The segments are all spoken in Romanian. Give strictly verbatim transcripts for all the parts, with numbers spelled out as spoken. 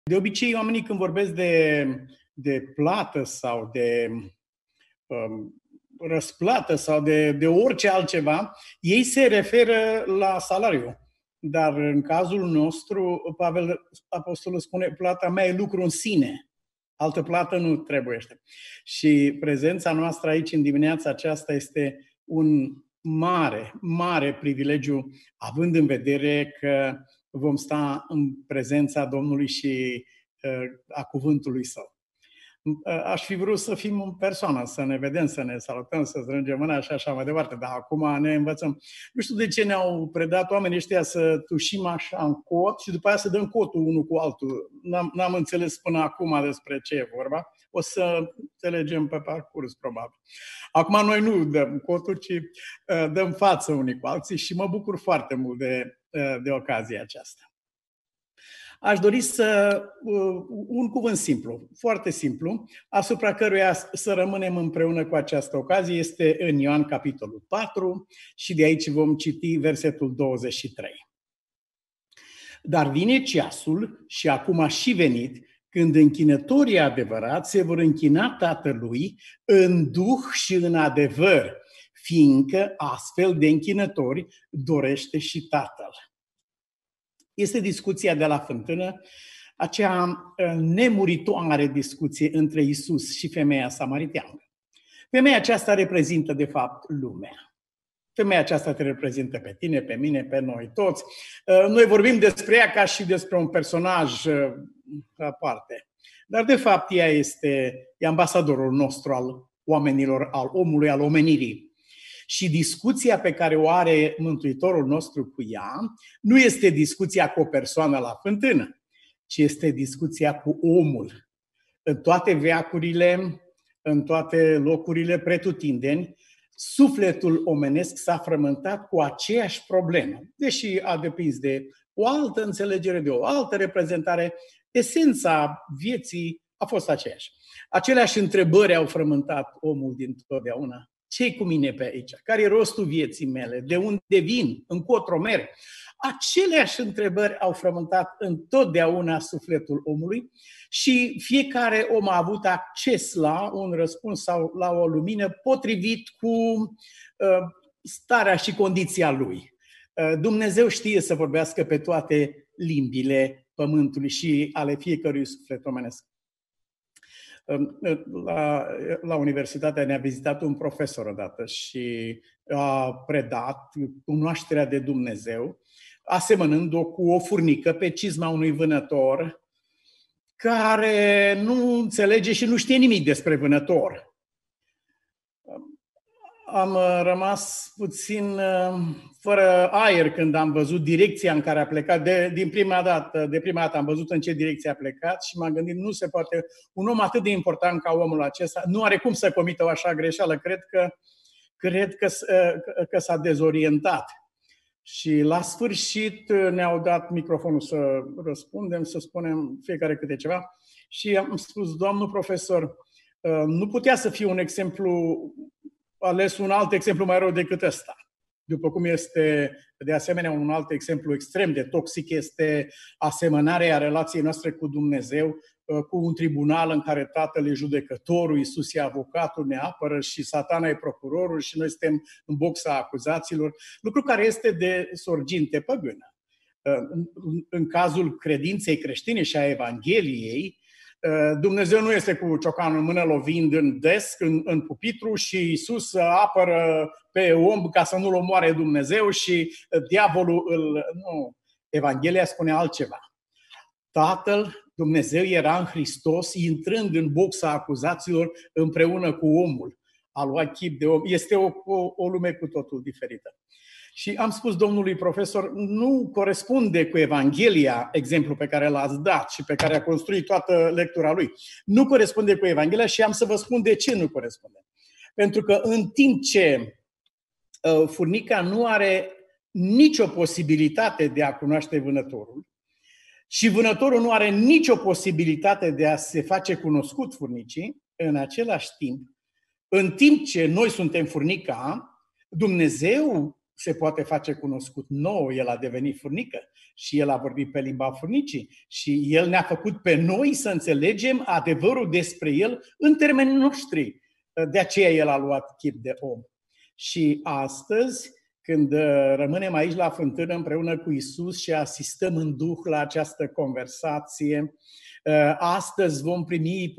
De obicei, oamenii când vorbesc de, de plată sau de um, răsplată sau de, de orice altceva, ei se referă la salariu. Dar în cazul nostru, Pavel Apostolul spune, plata mea e lucru în sine. Altă plată nu trebuiește. Și prezența noastră aici în dimineața aceasta este un mare, mare privilegiu, având în vedere că vom sta în prezența Domnului și uh, a cuvântului Său. Uh, aș fi vrut să fim în persoană, să ne vedem, să ne salutăm, să strângem mâna și așa mai departe, dar acum ne învățăm. Nu știu de ce ne-au predat oamenii ăștia să tușim așa în cot și după aia să dăm cotul unul cu altul. N-am, n-am înțeles până acum despre ce e vorba. O să înțelegem pe parcurs, probabil. Acum noi nu dăm cotul, ci uh, dăm față unii cu alții și mă bucur foarte mult de, uh, de ocazia aceasta. Aș dori să, uh, un cuvânt simplu, foarte simplu, asupra căruia să rămânem împreună cu această ocazie, este în Ioan capitolul patru și de aici vom citi versetul douăzeci și trei. Dar vine ceasul și acum a și venit, când închinătorii adevărați se vor închina Tatălui în duh și în adevăr, fiindcă astfel de închinători dorește și Tatăl. Este discuția de la fântână, acea nemuritoare discuție între Iisus și femeia samariteană. Femeia aceasta reprezintă, de fapt, lumea. Femeia aceasta te reprezintă pe tine, pe mine, pe noi toți. Noi vorbim despre ea ca și despre un personaj aparte. Dar, de fapt, ea este e ambasadorul nostru al oamenilor, al omului, al omenirii. Și discuția pe care o are Mântuitorul nostru cu ea nu este discuția cu o persoană la fântână, ci este discuția cu omul. În toate veacurile, în toate locurile pretutindeni, sufletul omenesc s-a frământat cu aceeași problemă. Deși a depins de o altă înțelegere, de o altă reprezentare, esența vieții a fost aceeași. Aceleași întrebări au frământat omul dintotdeauna. Ce-i cu mine pe aici? Care e rostul vieții mele? De unde vin? Încotro merg? Aceleași întrebări au frământat întotdeauna sufletul omului și fiecare om a avut acces la un răspuns sau la o lumină potrivit cu uh, starea și condiția lui. Uh, Dumnezeu știe să vorbească pe toate limbile pământului și ale fiecărui suflet omenesc. La, la universitate ne-a vizitat un profesor odată și a predat cunoașterea de Dumnezeu, asemănând-o cu o furnică pe cizma unui vânător care nu înțelege și nu știe nimic despre vânător. Am rămas puțin fără aer când am văzut direcția în care a plecat. De, din prima dată, de prima dată am văzut în ce direcție a plecat și m-am gândit, nu se poate, un om atât de important ca omul acesta nu are cum să comită o așa greșeală. Cred că, cred că, că s-a dezorientat. Și la sfârșit ne-au dat microfonul să răspundem, să spunem fiecare câte ceva. Și am spus, domnul profesor, nu putea să fie un exemplu ales un alt exemplu mai rău decât ăsta. După cum este, de asemenea, un alt exemplu extrem de toxic este asemănarea relației noastre cu Dumnezeu, cu un tribunal în care Tatăl e judecătorul, Iisus e avocatul, ne apără și Satana e procurorul și noi suntem în boxa acuzaților, lucru care este de sorginte păgână. În cazul credinței creștine și a Evangheliei, Dumnezeu nu este cu ciocanul în mână lovind în desc, în, în pupitru și Iisus apără pe om ca să nu-l omoare Dumnezeu și diavolul îl... Nu, Evanghelia spune altceva. Tatăl, Dumnezeu era în Hristos, intrând în boxa acuzaților împreună cu omul. A luat chip de om. Este o, o, o lume cu totul diferită. Și am spus domnului profesor, nu corespunde cu Evanghelia, exemplul pe care l-ați dat și pe care a construit toată lectura lui. Nu corespunde cu Evanghelia și am să vă spun de ce nu corespunde. Pentru că în timp ce uh, furnica nu are nicio posibilitate de a cunoaște vânătorul și vânătorul nu are nicio posibilitate de a se face cunoscut furnicii, în același timp, în timp ce noi suntem furnica, Dumnezeu se poate face cunoscut nou, el a devenit furnică și el a vorbit pe limba furnicii și el ne-a făcut pe noi să înțelegem adevărul despre el în termenii noștri. De aceea el a luat chip de om. Și astăzi, când rămânem aici la fântână împreună cu Iisus și asistăm în duh la această conversație, astăzi vom primi,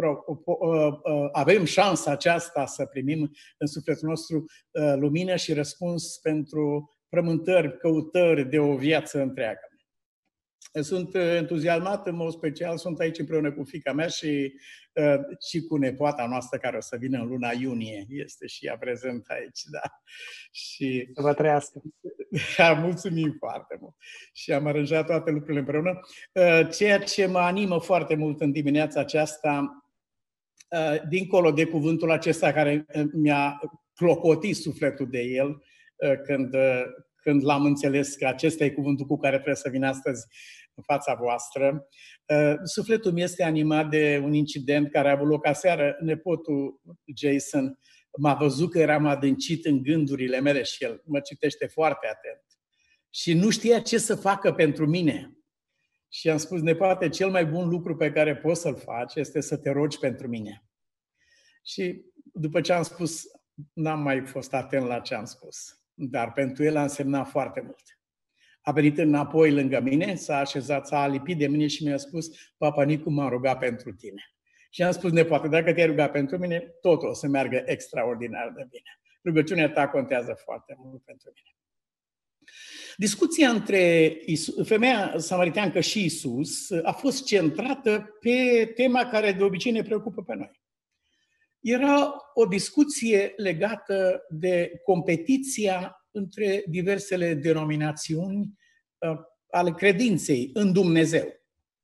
avem șansa aceasta să primim în sufletul nostru lumină și răspuns pentru frământări, căutări de o viață întreagă. Sunt entuziasmat, în mod special, sunt aici împreună cu fiica mea și, și cu nepoata noastră care o să vină în luna iunie. Este și ea prezent aici, da. Și să vă trăiască. Mulțumim foarte mult. Și am aranjat toate lucrurile împreună. Ceea ce mă animă foarte mult în dimineața aceasta, dincolo de cuvântul acesta care mi-a clocotit sufletul de el, când, când l-am înțeles că acesta e cuvântul cu care trebuie să vin astăzi în fața voastră. Sufletul meu este animat de un incident care a avut loc aseară. Nepotul Jason m-a văzut că eram adâncit în gândurile mele și el mă citește foarte atent. Și nu știa ce să facă pentru mine. Și am spus, nepoate, cel mai bun lucru pe care poți să-l faci este să te rogi pentru mine. Și după ce am spus, n-am mai fost atent la ce am spus. Dar pentru el a însemnat foarte mult. A venit înapoi lângă mine, s-a așezat, s-a alipit de mine și mi-a spus, Papa Nicu, m-a rugat pentru tine. Și am spus, nepoate, dacă te-ai rugat pentru mine, totul o să meargă extraordinar de bine. Rugăciunea ta contează foarte mult pentru mine. Discuția între Isus, femeia samariteancă și Isus a fost centrată pe tema care de obicei ne preocupă pe noi. Era o discuție legată de competiția între diversele denominațiuni ale credinței în Dumnezeu.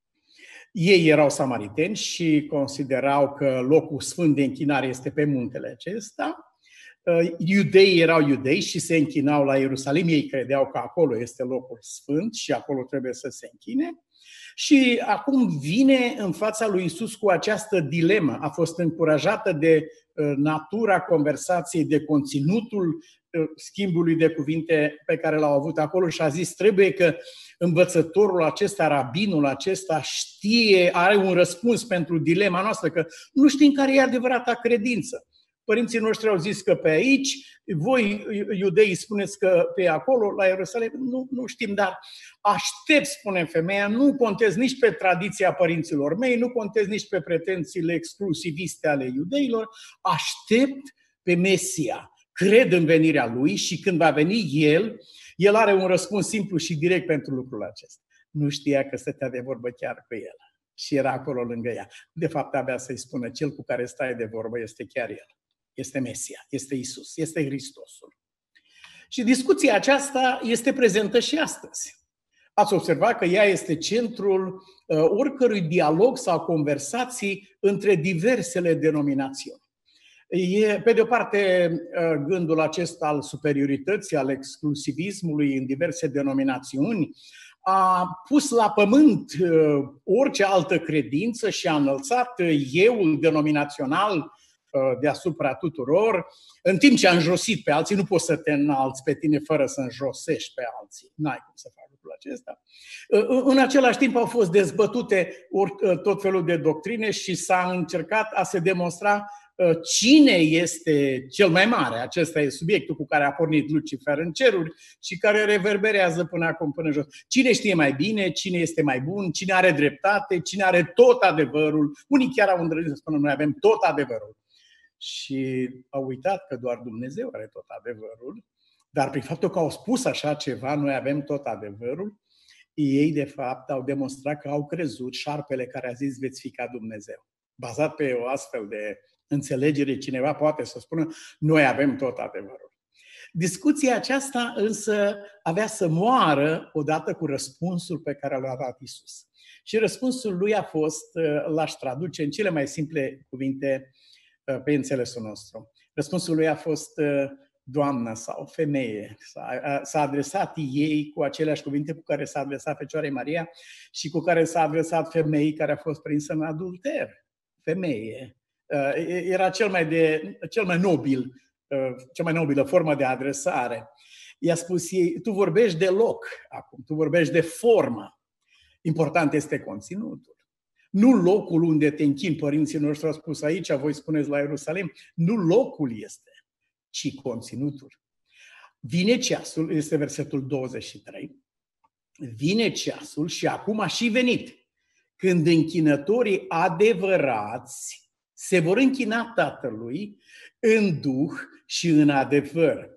Ei erau samariteni și considerau că locul sfânt de închinare este pe muntele acesta. Iudeii erau iudei și se închinau la Ierusalim. Ei credeau că acolo este locul sfânt și acolo trebuie să se închine. Și acum vine în fața lui Isus cu această dilemă. A fost încurajată de natura conversației, de conținutul schimbului de cuvinte pe care l-au avut acolo și a zis, trebuie că învățătorul acesta, rabinul acesta știe, are un răspuns pentru dilema noastră, că nu știm care e adevărata credință. Părinții noștri au zis că pe aici, voi iudeii spuneți că pe acolo, la Ierusalim, nu, nu știm, dar aștept, spune femeia, nu contez nici pe tradiția părinților mei, nu contez nici pe pretențiile exclusiviste ale iudeilor, aștept pe Mesia. Cred în venirea lui și când va veni el, el are un răspuns simplu și direct pentru lucrul acesta. Nu știa că stătea de vorbă chiar cu el și era acolo lângă ea. De fapt, avea să-i spună, cel cu care stai de vorbă este chiar el. Este Mesia, este Isus, este Hristosul. Și discuția aceasta este prezentă și astăzi. Ați observat că ea este centrul uh, oricărui dialog sau conversații între diversele denominațiuni. E, pe de o parte, gândul acesta al superiorității, al exclusivismului în diverse denominațiuni, a pus la pământ orice altă credință și a înălțat euul denominațional deasupra tuturor, în timp ce a înjosit pe alții. Nu poți să te înalți pe tine fără să înjosești pe alții. N-ai cum să faci lucrul acesta. În același timp au fost dezbătute tot felul de doctrine și s-a încercat a se demonstra cine este cel mai mare. Acesta e subiectul cu care a pornit Lucifer în ceruri și care reverberează până acum, până jos. Cine știe mai bine, cine este mai bun, cine are dreptate, cine are tot adevărul. Unii chiar au îndrăznit să spună, noi avem tot adevărul. Și au uitat că doar Dumnezeu are tot adevărul, dar prin faptul că au spus așa ceva, noi avem tot adevărul, ei de fapt au demonstrat că au crezut șarpele care a zis veți fi ca Dumnezeu. Bazat pe o astfel de înțelegere, cineva poate să spună, noi avem tot adevărul. Discuția aceasta însă avea să moară odată cu răspunsul pe care l-a dat Isus. Și răspunsul lui a fost, l-aș traduce în cele mai simple cuvinte pe înțelesul nostru. Răspunsul lui a fost doamnă sau femeie. S-a adresat ei cu aceleași cuvinte cu care s-a adresat Fecioarei Maria și cu care s-a adresat femeii care a fost prinsă în adulter. Femeie. Era cel mai, de, cel mai nobil, cea mai nobilă formă de adresare. I-a spus ei, tu vorbești de loc acum, tu vorbești de formă. Important este conținutul. Nu locul unde te închini, părinții noștri au spus aici, voi spuneți la Ierusalim, nu locul este, ci conținutul. Vine ceasul, este versetul douăzeci și trei, vine ceasul și acum a și venit, când închinătorii adevărați se vor închina Tatălui în duh și în adevăr.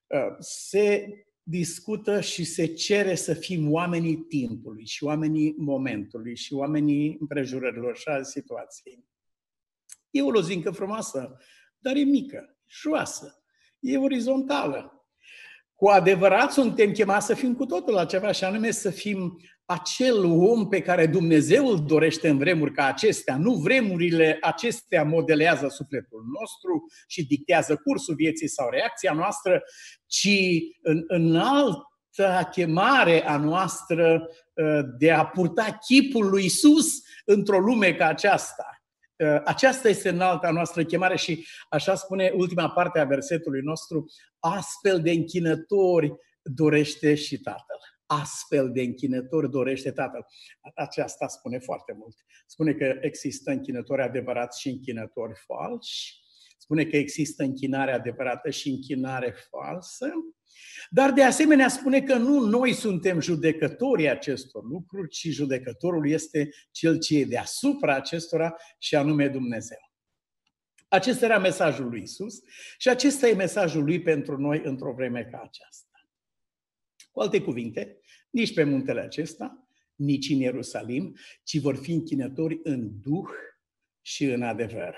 Se discută și se cere să fim oamenii timpului și oamenii momentului și oamenii împrejurărilor și a situației. E o lozincă frumoasă, dar e mică, joasă, e orizontală. Cu adevărat suntem chemați să fim cu totul altceva și anume să fim acel om pe care Dumnezeu îl dorește în vremuri ca acestea. Nu vremurile acestea modelează sufletul nostru și dictează cursul vieții sau reacția noastră, ci în, în alta chemare a noastră de a purta chipul lui Iisus într-o lume ca aceasta. Aceasta este înalta noastră chemare și așa spune ultima parte a versetului nostru, astfel de închinători dorește și Tatăl. Astfel de închinători dorește Tatăl. Aceasta spune foarte mult. Spune că există închinători adevărați și închinători falși. Spune că există închinare adevărată și închinare falsă. Dar de asemenea spune că nu noi suntem judecătorii acestor lucruri, ci judecătorul este cel ce e deasupra acestora și anume Dumnezeu. Acesta era mesajul lui Iisus și acesta e mesajul lui pentru noi într-o vreme ca aceasta. Cu alte cuvinte, nici pe muntele acesta, nici în Ierusalim, ci vor fi închinători în duh și în adevăr.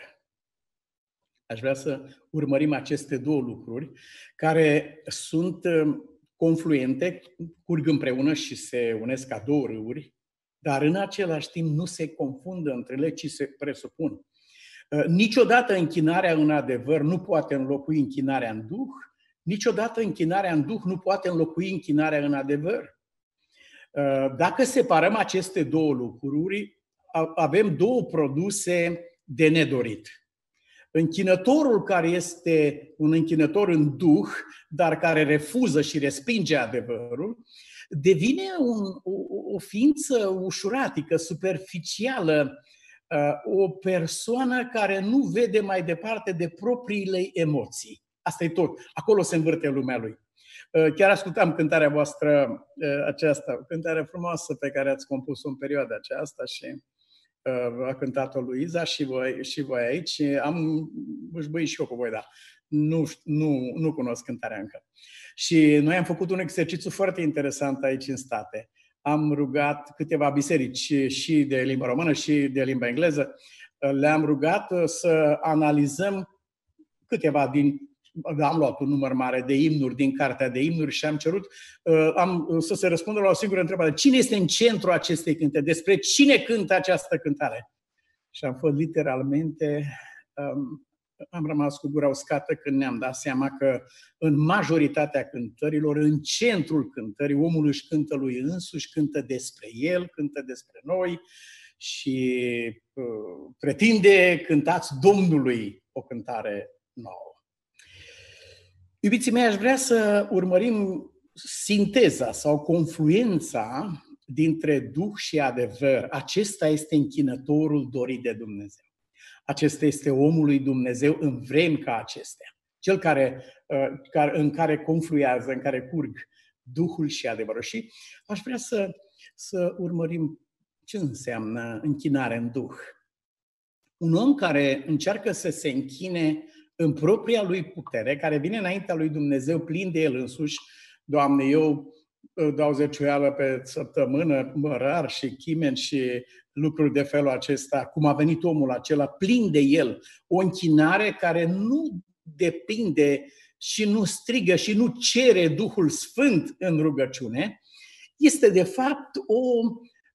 Aș vrea să urmărim aceste două lucruri care sunt confluente, curg împreună și se unesc ca două râuri, dar în același timp nu se confundă între ele, ci se presupun. Niciodată închinarea în adevăr nu poate înlocui închinarea în duh, niciodată închinarea în duh nu poate înlocui închinarea în adevăr. Dacă separăm aceste două lucruri, avem două produse de nedorit. Închinătorul care este un închinător în duh, dar care refuză și respinge adevărul, devine un, o, o ființă ușuratică, superficială, o persoană care nu vede mai departe de propriile emoții. Asta e tot. Acolo se învârte lumea lui. Chiar ascultam cântarea voastră aceasta, cântarea frumoasă pe care ați compus-o în perioada aceasta și a cântat-o Luiza și voi, și voi aici. Am bâșbâit și eu cu voi, dar nu, nu, nu cunosc cântarea încă. Și noi am făcut un exercițiu foarte interesant aici în state. Am rugat câteva biserici și de limba română și de limba engleză. Le-am rugat să analizăm câteva din... Am luat un număr mare de imnuri din cartea de imnuri și am cerut am, să se răspundă la o singură întrebare. Cine este în centru acestei cântări? Despre cine cântă această cântare? Și am fost literalmente... Um, am rămas cu gura uscată când ne-am dat seama că în majoritatea cântărilor, în centrul cântării, omul își cântă lui însuși, cântă despre el, cântă despre noi și uh, pretinde cântați Domnului o cântare nouă. Iubiții mei, aș vrea să urmărim sinteza sau confluența dintre Duh și adevăr. Acesta este închinătorul dorit de Dumnezeu. Acesta este omul lui Dumnezeu în vremi ca acestea. Cel care, în care confluează, în care curg Duhul și adevărul. Și aș vrea să, să urmărim ce înseamnă închinare în Duh. Un om care încearcă să se închine în propria lui putere, care vine înaintea lui Dumnezeu plin de el însuși. Doamne, eu dau zeciuială pe săptămână, mărar și chimen și lucruri de felul acesta, cum a venit omul acela plin de el. O închinare care nu depinde și nu strigă și nu cere Duhul Sfânt în rugăciune, este de fapt o,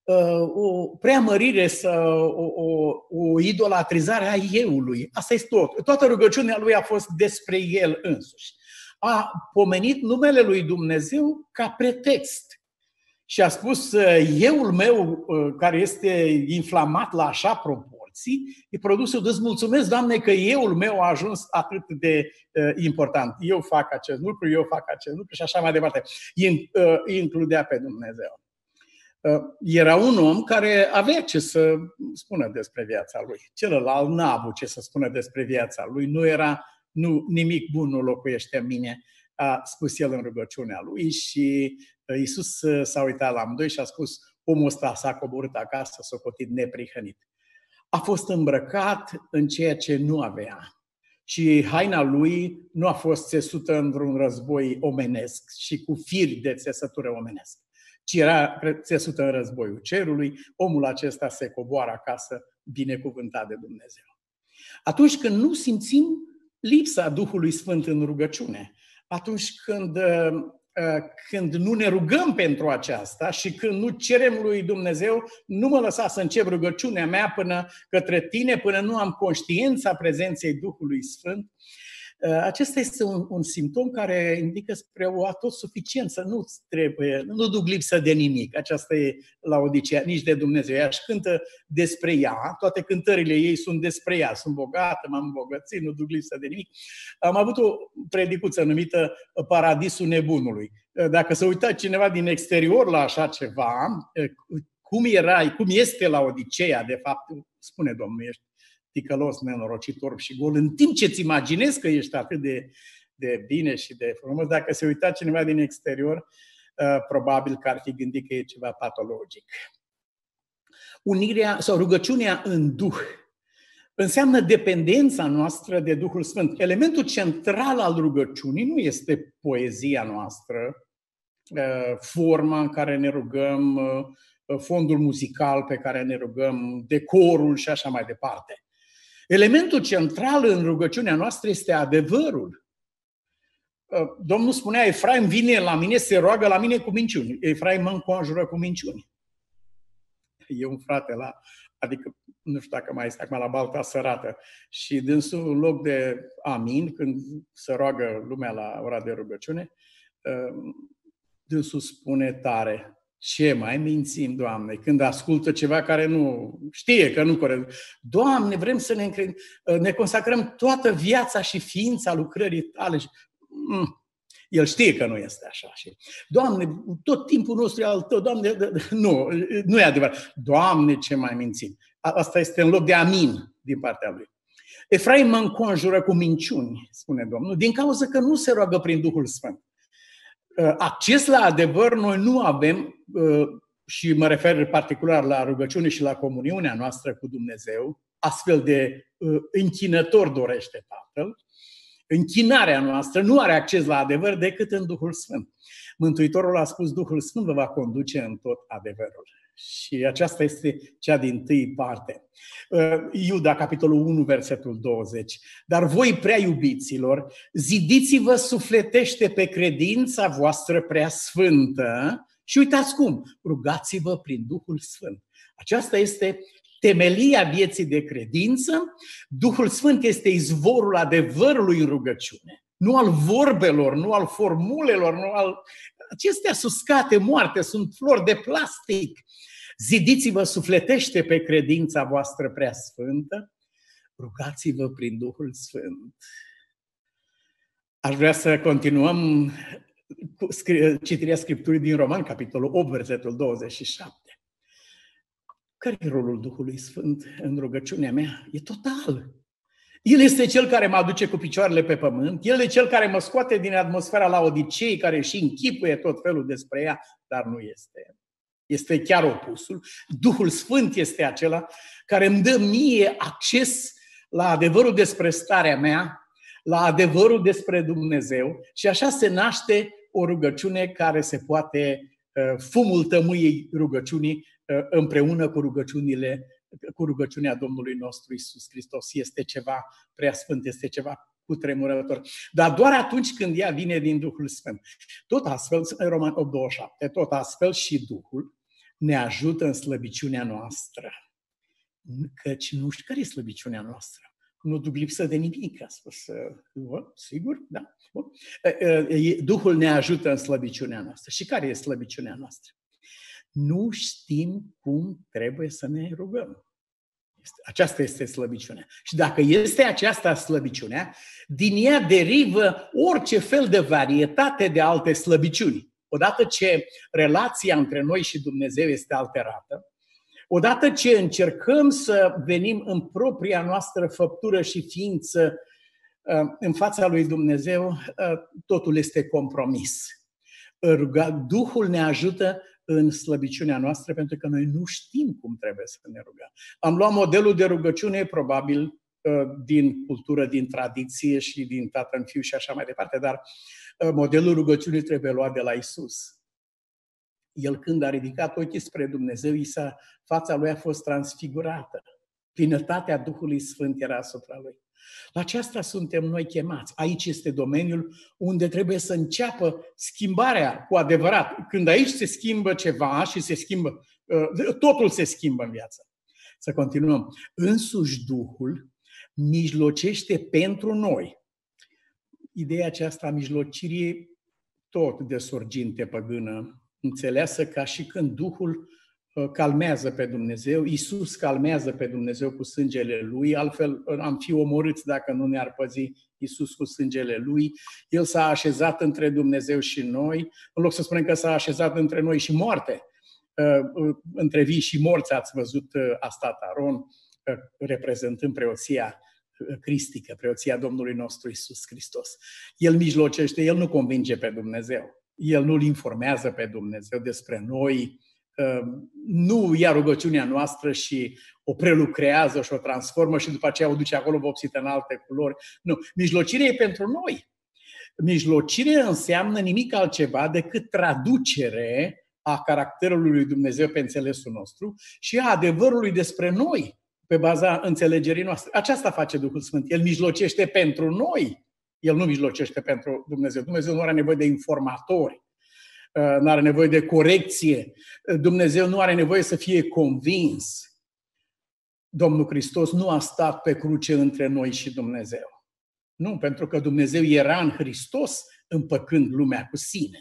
o preamărire, o, o, o idolatrizare a euului. Asta este tot. Toată rugăciunea lui a fost despre el însuși. A pomenit numele lui Dumnezeu ca pretext și a spus, euul meu care este inflamat la așa proporție, ții, e produsul, îți mulțumesc, Doamne, că euul meu a ajuns atât de uh, important. Eu fac acest lucru, eu fac acest lucru și așa mai departe. In, uh, includea pe Dumnezeu. Uh, era un om care avea ce să spună despre viața lui. Celălalt n-a avut ce să spună despre viața lui. Nu era, nu, nimic bun nu locuiește în mine, a spus el în rugăciunea lui și Iisus s-a uitat la amândoi și a spus, omul ăsta s-a coborât acasă, socotit neprihănit. A fost îmbrăcat în ceea ce nu avea. Și haina lui nu a fost țesută într-un război omenesc și cu firi de țesătură omenesc, ci era țesută în războiul cerului. Omul acesta se coboară acasă, binecuvântat de Dumnezeu. Atunci când nu simțim lipsa Duhului Sfânt în rugăciune, atunci când, când nu ne rugăm pentru aceasta și când nu cerem lui Dumnezeu, nu mă lăsa să încep rugăciunea mea până către tine, până nu am conștiința prezenței Duhului Sfânt, acesta este un, un simptom care indică spre o atotsuficiență. Nu trebuie, nu duc lipsă de nimic. Aceasta e Laodicea, nici de Dumnezeu. Ea își cântă despre ea, toate cântările ei sunt despre ea. Sunt bogată, m-am îmbogățit, nu duc lipsă de nimic. Am avut o predicuță numită Paradisul Nebunului. Dacă se uita cineva din exterior la așa ceva, cum era, cum este Laodicea, de fapt, spune Domnul, ești ticălos, nenorocitor și gol, în timp ce îți imaginezi că ești atât de, de bine și de frumos, dacă se uita cineva din exterior, uh, probabil că ar fi gândit că e ceva patologic. Unirea sau rugăciunea în Duh înseamnă dependența noastră de Duhul Sfânt. Elementul central al rugăciunii nu este poezia noastră, uh, forma în care ne rugăm, uh, fondul muzical pe care ne rugăm, decorul și așa mai departe. Elementul central în rugăciunea noastră este adevărul. Domnul spunea, Efraim vine la mine, se roagă la mine cu minciuni. Efraim mă înconjură cu minciuni. E un frate la, adică nu știu dacă mai este acum la Balta Sărată, și dânsul în loc de amin, când se roagă lumea la ora de rugăciune, dânsul spune tare, ce mai mințim, Doamne, când ascultă ceva care nu știe că nu corect. Doamne, vrem să ne, încred, ne consacrăm toată viața și ființa lucrării Tale. Mm. El știe că nu este așa. Doamne, tot timpul nostru e al Tău. Doamne, nu, nu e adevărat. Doamne, ce mai mințim. Asta este în loc de amin din partea lui. Efraim mă înconjură cu minciuni, spune Domnul, din cauza că nu se roagă prin Duhul Sfânt. Acces la adevăr noi nu avem, și mă refer particular la rugăciune și la comuniunea noastră cu Dumnezeu, astfel de închinător dorește Tatăl. Închinarea noastră nu are acces la adevăr decât în Duhul Sfânt. Mântuitorul a spus, Duhul Sfânt vă va conduce în tot adevărul. Și aceasta este cea dintâi parte. Iuda, capitolul unu, versetul douăzeci. Dar voi, prea iubiților, zidiți-vă sufletește pe credința voastră prea sfântă și uitați cum, rugați-vă prin Duhul Sfânt. Aceasta este temelia vieții de credință. Duhul Sfânt este izvorul adevărului în rugăciune. Nu al vorbelor, nu al formulelor, nu al... Acestea suscate, moarte, sunt flori de plastic. Zidiți-vă sufletește pe credința voastră prea sfântă, rugați-vă prin Duhul Sfânt. Aș vrea să continuăm cu citirea Scripturii din Roman, capitolul opt, versetul douăzeci și șapte. Care e rolul Duhului Sfânt în rugăciunea mea? E total. El este cel care mă aduce cu picioarele pe pământ, El e cel care mă scoate din atmosfera Laodicei, care și închipuie tot felul despre ea, dar nu este. Este chiar opusul. Duhul Sfânt este acela care îmi dă mie acces la adevărul despre starea mea, la adevărul despre Dumnezeu și așa se naște o rugăciune care se poate, fumul tămâiei rugăciunii împreună cu rugăciunile cu rugăciunea Domnului nostru Iisus Hristos. Este ceva preasfânt, este ceva cutremurător. Dar doar atunci când ea vine din Duhul Sfânt. Tot astfel, în Roman opt, douăzeci și șapte, tot astfel și Duhul ne ajută în slăbiciunea noastră. Căci nu știu care e slăbiciunea noastră. Nu duc lipsă de nimic, a spus. Sigur? Da. Duhul ne ajută în slăbiciunea noastră. Și care e slăbiciunea noastră? Nu știm cum trebuie să ne rugăm. Aceasta este slăbiciunea. Și dacă este aceasta slăbiciunea, din ea derivă orice fel de varietate de alte slăbiciuni. Odată ce relația între noi și Dumnezeu este alterată, odată ce încercăm să venim în propria noastră făptură și ființă în fața lui Dumnezeu, totul este compromis. Duhul ne ajută în slăbiciunea noastră pentru că noi nu știm cum trebuie să ne rugăm. Am luat modelul de rugăciune probabil din cultură, din tradiție și din Tată în Fiu și așa mai departe, dar modelul rugăciunii trebuie luat de la Isus. El când a ridicat ochii spre Dumnezeu, fața lui a fost transfigurată. Plinătatea Duhului Sfânt era asupra lui. La aceasta suntem noi chemați. Aici este domeniul unde trebuie să înceapă schimbarea cu adevărat. Când aici se schimbă ceva și se schimbă, totul se schimbă în viață. Să continuăm. Însuși Duhul mijlocește pentru noi. Ideea aceasta a mijlocirii tot de sorginte păgână, înțeleasă ca și când Duhul calmează pe Dumnezeu, Iisus calmează pe Dumnezeu cu sângele Lui, altfel am fi omorâți dacă nu ne-ar păzi Iisus cu sângele Lui. El s-a așezat între Dumnezeu și noi, în loc să spunem că s-a așezat între noi și moarte. Între vii și morți ați văzut a stat Aron, reprezentând preoția cristică, preoția Domnului nostru Iisus Hristos. El mijlocește, El nu convinge pe Dumnezeu. El nu-L informează pe Dumnezeu despre noi, nu ia rugăciunea noastră și o prelucrează și o transformă și după aceea o duce acolo vopsită în alte culori. Nu, mijlocirea e pentru noi. Mijlocirea înseamnă nimic altceva decât traducere a caracterului lui Dumnezeu pe înțelesul nostru și a adevărului despre noi pe baza înțelegerii noastre. Aceasta face Duhul Sfânt. El mijlocește pentru noi. El nu mijlocește pentru Dumnezeu. Dumnezeu nu are nevoie de informatori. Nu are nevoie de corecție. Dumnezeu nu are nevoie să fie convins. Domnul Hristos nu a stat pe cruce între noi și Dumnezeu. Nu, pentru că Dumnezeu era în Hristos împăcând lumea cu sine.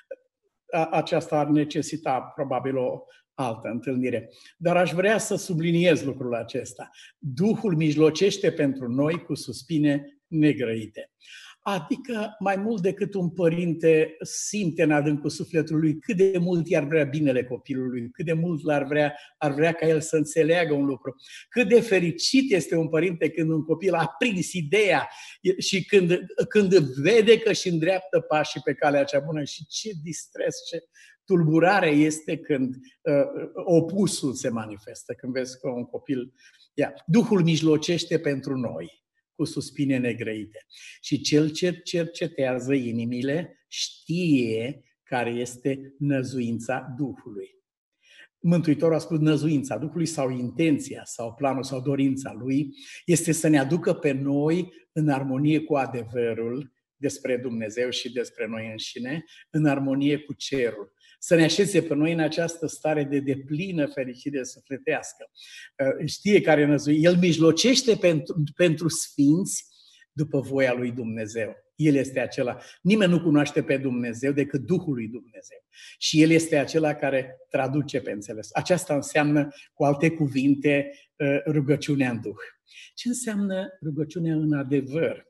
Aceasta ar necesita probabil o altă întâlnire. Dar aș vrea să subliniez lucrul acesta. Duhul mijlocește pentru noi cu suspine negrăite. Adică mai mult decât un părinte simte în adâncul sufletului cât de mult i-ar vrea binele copilului, cât de mult l-ar vrea, ar vrea ca el să înțeleagă un lucru. Cât de fericit este un părinte când un copil a prins ideea și când, când vede că își îndreaptă pașii pe calea cea bună și ce distres, ce tulburare este când uh, opusul se manifestă, când vezi că un copil... Ia, Duhul mijlocește pentru noi cu suspine negrăite. Și cel ce cercetează inimile știe care este năzuința Duhului. Mântuitorul a spus năzuința Duhului sau intenția sau planul sau dorința Lui este să ne aducă pe noi în armonie cu adevărul despre Dumnezeu și despre noi înșine, în armonie cu cerul. Să ne așeze pe noi în această stare de deplină fericire sufletească. Știe care năzui. El mijlocește pentru, pentru sfinți după voia lui Dumnezeu. El este acela. Nimeni nu cunoaște pe Dumnezeu decât Duhul lui Dumnezeu. Și El este acela care traduce pe înțeles. Aceasta înseamnă, cu alte cuvinte, rugăciunea în Duh. Ce înseamnă rugăciunea în adevăr?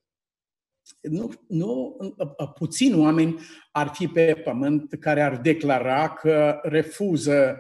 Nu, nu, puțini oameni ar fi pe pământ care ar declara că refuză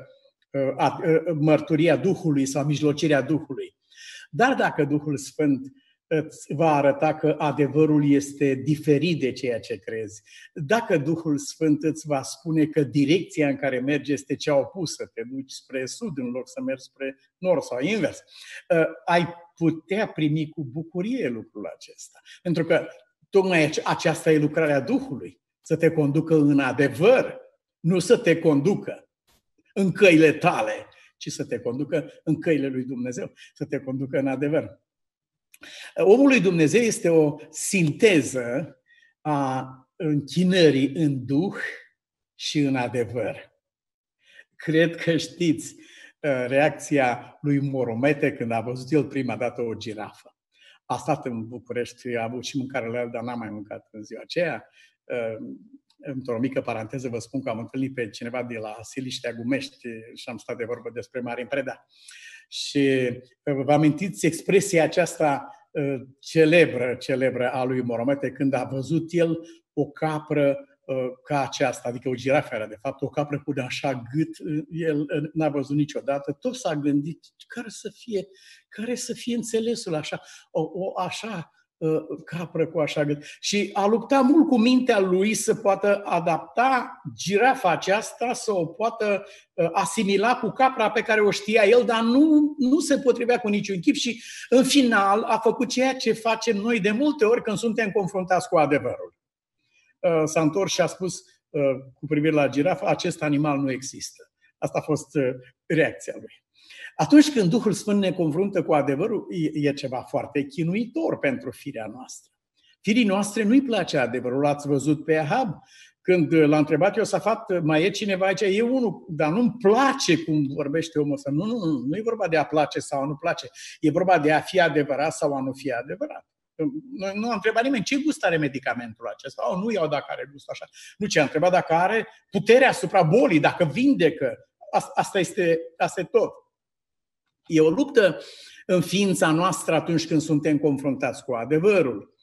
mărturia Duhului sau mijlocirea Duhului. Dar dacă Duhul Sfânt îți va arăta că adevărul este diferit de ceea ce crezi, dacă Duhul Sfânt îți va spune că direcția în care mergi este cea opusă, te duci spre sud în loc să mergi spre nord sau invers, ai putea primi cu bucurie lucrul acesta. Pentru că tocmai aceasta e lucrarea Duhului, să te conducă în adevăr, nu să te conducă în căile tale, ci să te conducă în căile lui Dumnezeu, să te conducă în adevăr. Omul lui Dumnezeu este o sinteză a închinării în Duh și în adevăr. Cred că știți reacția lui Moromete când a văzut el prima dată o girafă. A stat în București, a avut și mâncare la el, dar n-a mai mâncat în ziua aceea. Într-o mică paranteză vă spun că am întâlnit pe cineva de la Siliștea Gumești și am stat de vorbă despre Marin Preda. Și vă amintiți expresia aceasta celebră, celebră a lui Maomete când a văzut el o capră ca aceasta, adică o girafă era de fapt, o capră cu așa gât, el n-a văzut niciodată, tot s-a gândit care să fie, care să fie înțelesul așa, o, o așa capră cu așa gât. Și a luptat mult cu mintea lui să poată adapta girafa aceasta, să o poată asimila cu capra pe care o știa el, dar nu, nu se potrivea cu niciun chip și în final a făcut ceea ce facem noi de multe ori când suntem confruntați cu adevărul. S-a întors și a spus cu privire la girafă, acest animal nu există. Asta a fost reacția lui. Atunci când Duhul Sfânt ne confruntă cu adevărul, e ceva foarte chinuitor pentru firea noastră. Firii noastre nu-i place adevărul. L-ați văzut pe Ahab? Când l-a întrebat Iosafat, mai e cineva aici? E unul, dar nu-mi place cum vorbește omul ăsta. Nu, nu, nu, nu e vorba de a place sau a nu place. E vorba de a fi adevărat sau a nu fi adevărat. Noi nu a întrebat nimeni ce gust are medicamentul acesta. Oh, nu iau dacă are gust așa. Nu, ce a întrebat dacă are putere asupra bolii, dacă vindecă. Asta este, asta e tot. E o luptă în ființa noastră atunci când suntem confruntați cu adevărul.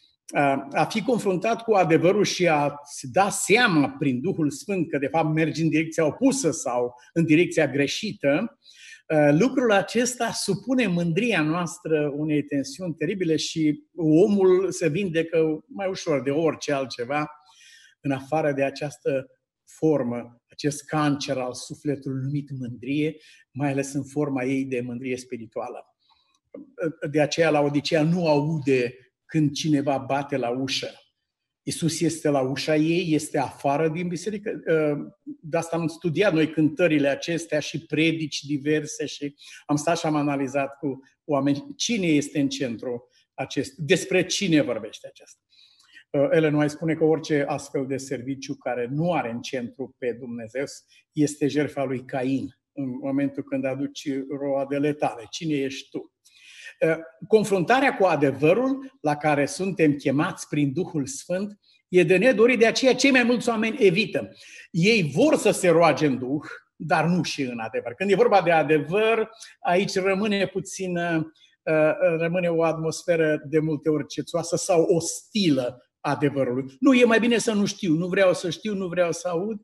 A fi confruntat cu adevărul și a da seama prin Duhul Sfânt că de fapt mergi în direcția opusă sau în direcția greșită, lucrul acesta supune mândria noastră unei tensiuni teribile și omul se vindecă mai ușor de orice altceva în afară de această formă, acest cancer al sufletului numit mândrie, mai ales în forma ei de mândrie spirituală. De aceea Laodicea nu aude când cineva bate la ușă. Iisus este la ușa ei, este afară din biserică. De asta am studiat noi cântările acestea și predici diverse și am stat și am analizat cu oameni cine este în centru acest, despre cine vorbește aceasta. Ellen White spune că orice astfel de serviciu care nu are în centru pe Dumnezeu este jertfa lui Cain, în momentul când aduci roadele tale. Cine ești tu? Confruntarea cu adevărul la care suntem chemați prin Duhul Sfânt e de nedorit, de aceea cei mai mulți oameni evită. Ei vor să se roage în Duh, dar nu și în adevăr. Când e vorba de adevăr, aici rămâne puțin, rămâne o atmosferă de multe ori cețoasă sau ostilă adevărului. Nu, e mai bine să nu știu, nu vreau să știu, nu vreau să aud.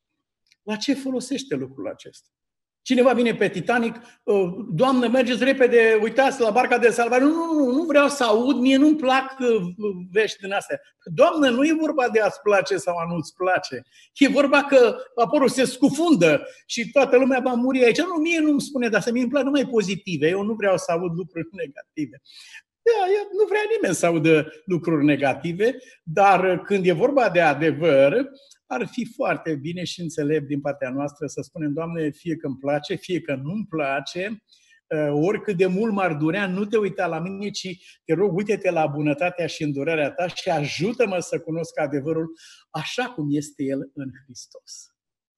La ce folosește lucrul acesta? Cineva vine pe Titanic, Doamnă, mergeți repede, uitați la barca de salvare. Nu, nu, nu, nu vreau să aud, mie nu-mi plac vești din astea. Doamnă, nu e vorba de a-ți place sau a nu-ți place. E vorba că vaporul se scufundă și toată lumea va muri aici. Nu, mie nu-mi spune de asta, mie îmi plac numai pozitive. Eu nu vreau să aud lucruri negative. Da, nu vrea nimeni să audă lucruri negative, dar când e vorba de adevăr, ar fi foarte bine și înțelept din partea noastră să spunem, Doamne, fie că îmi place, fie că nu-mi place, oricât de mult m-ar durea, nu te uita la mine, ci te rog, uite-te la bunătatea și îndurarea ta și ajută-mă să cunosc adevărul așa cum este el în Hristos.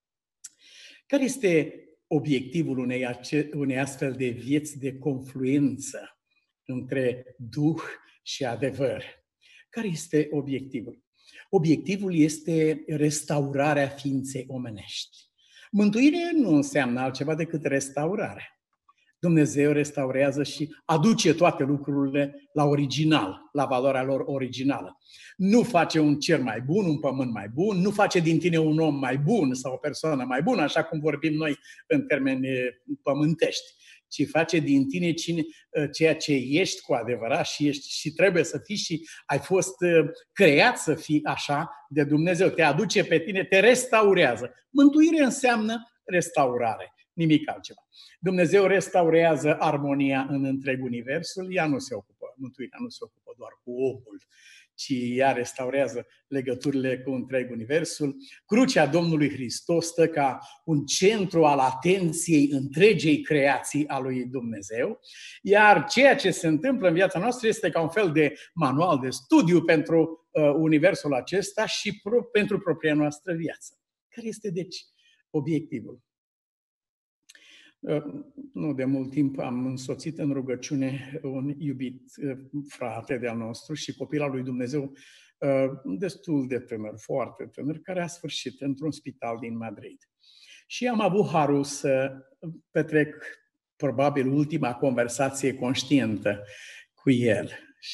Care este obiectivul unei, unei astfel de vieți de confluență între Duh și adevăr? Care este obiectivul? Obiectivul este restaurarea ființei omenești. Mântuirea nu înseamnă altceva decât restaurare. Dumnezeu restaurează și aduce toate lucrurile la original, la valoarea lor originală. Nu face un cer mai bun, un pământ mai bun, nu face din tine un om mai bun sau o persoană mai bună, așa cum vorbim noi în termeni pământești, ci face din tine cine, ceea ce ești cu adevărat și, ești, și trebuie să fii și ai fost creat să fii așa de Dumnezeu. Te aduce pe tine, te restaurează. Mântuire înseamnă restaurare, nimic altceva. Dumnezeu restaurează armonia în întreg universul, ea nu se ocupă, mântuirea nu se ocupă doar cu omul, ci ea restaurează legăturile cu întreg universul. Crucea Domnului Hristos stă ca un centru al atenției întregei creații a lui Dumnezeu, iar ceea ce se întâmplă în viața noastră este ca un fel de manual de studiu pentru uh, universul acesta și pro- pentru propria noastră viață. Care este, deci, obiectivul? Nu de mult timp am însoțit în rugăciune un iubit frate de-al nostru și copil al lui Dumnezeu destul de tânăr, foarte tânăr, care a sfârșit într-un spital din Madrid. Și am avut harul să petrec probabil ultima conversație conștientă cu el.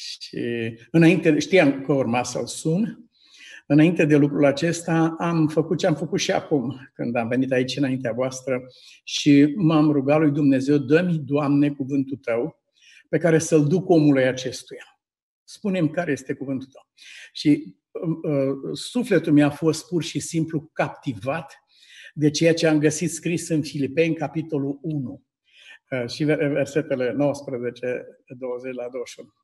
Și înainte, știam că urma să-l sun. Înainte de lucrul acesta am făcut ce am făcut și acum, când am venit aici înaintea voastră și m-am rugat lui Dumnezeu: dă-mi, Doamne, cuvântul Tău pe care să-l duc omului acestuia. Spune-mi care este cuvântul Tău. Și uh, sufletul mi-a fost pur și simplu captivat de ceea ce am găsit scris în Filipeni, capitolul unu, uh, și versetele nouăsprezece, douăzeci la douăzeci și unu.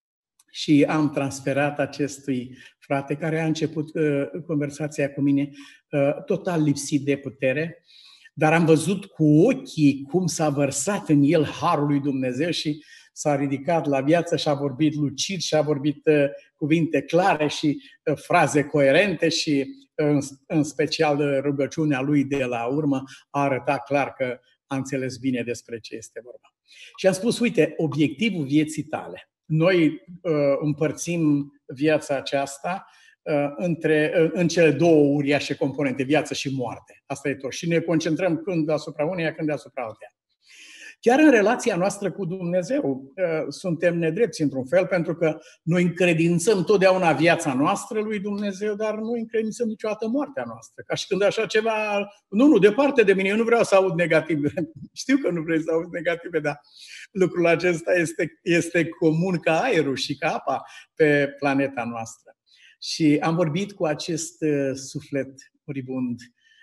Și am transferat acestui frate care a început uh, conversația cu mine uh, total lipsit de putere, dar am văzut cu ochii cum s-a vărsat în el harul lui Dumnezeu și s-a ridicat la viață și a vorbit lucid și a vorbit uh, cuvinte clare și uh, fraze coerente și uh, în, în special uh, rugăciunea lui de la urmă a arătat clar că a înțeles bine despre ce este vorba. Și am spus: uite, obiectivul vieții tale. Noi uh, împărțim viața aceasta uh, între, uh, în cele două uriașe componente, viață și moarte. Asta e tot. Și ne concentrăm când asupra uneia, când asupra alteia. Chiar în relația noastră cu Dumnezeu uh, suntem nedrepți într-un fel, pentru că noi încredințăm totdeauna viața noastră lui Dumnezeu, dar nu încredințăm niciodată moartea noastră. Ca și când așa ceva, nu, nu, departe de mine, eu nu vreau să aud negative. Știu că nu vrei să auzi negative, dar lucrul acesta este, este comun ca aerul și ca apa pe planeta noastră. Și am vorbit cu acest uh, suflet moribund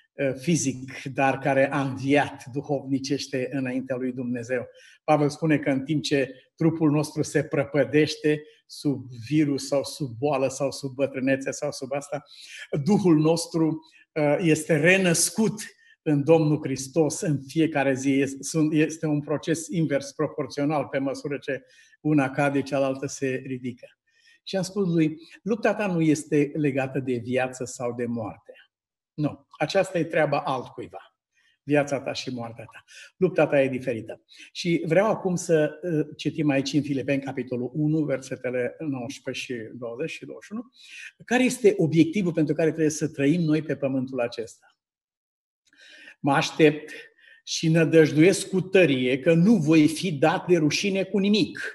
fizic, dar care a înviat duhovnicește înaintea lui Dumnezeu. Pavel spune că în timp ce trupul nostru se prăpădește sub virus sau sub boală sau sub bătrânețe sau sub asta, Duhul nostru este renăscut în Domnul Hristos în fiecare zi. Este un proces invers proporțional pe măsură ce una cade, cealaltă se ridică. Și am spus lui: lupta ta nu este legată de viață sau de moarte. Nu, aceasta e treaba altcuiva. Viața ta și moartea ta. Lupta ta e diferită. Și vreau acum să citim aici în Filipeni, capitolul unu, versetele nouăsprezece și douăzeci și douăzeci și unu, care este obiectivul pentru care trebuie să trăim noi pe pământul acesta. Mă aștept și nădăjduiesc cu tărie că nu voi fi dat de rușine cu nimic.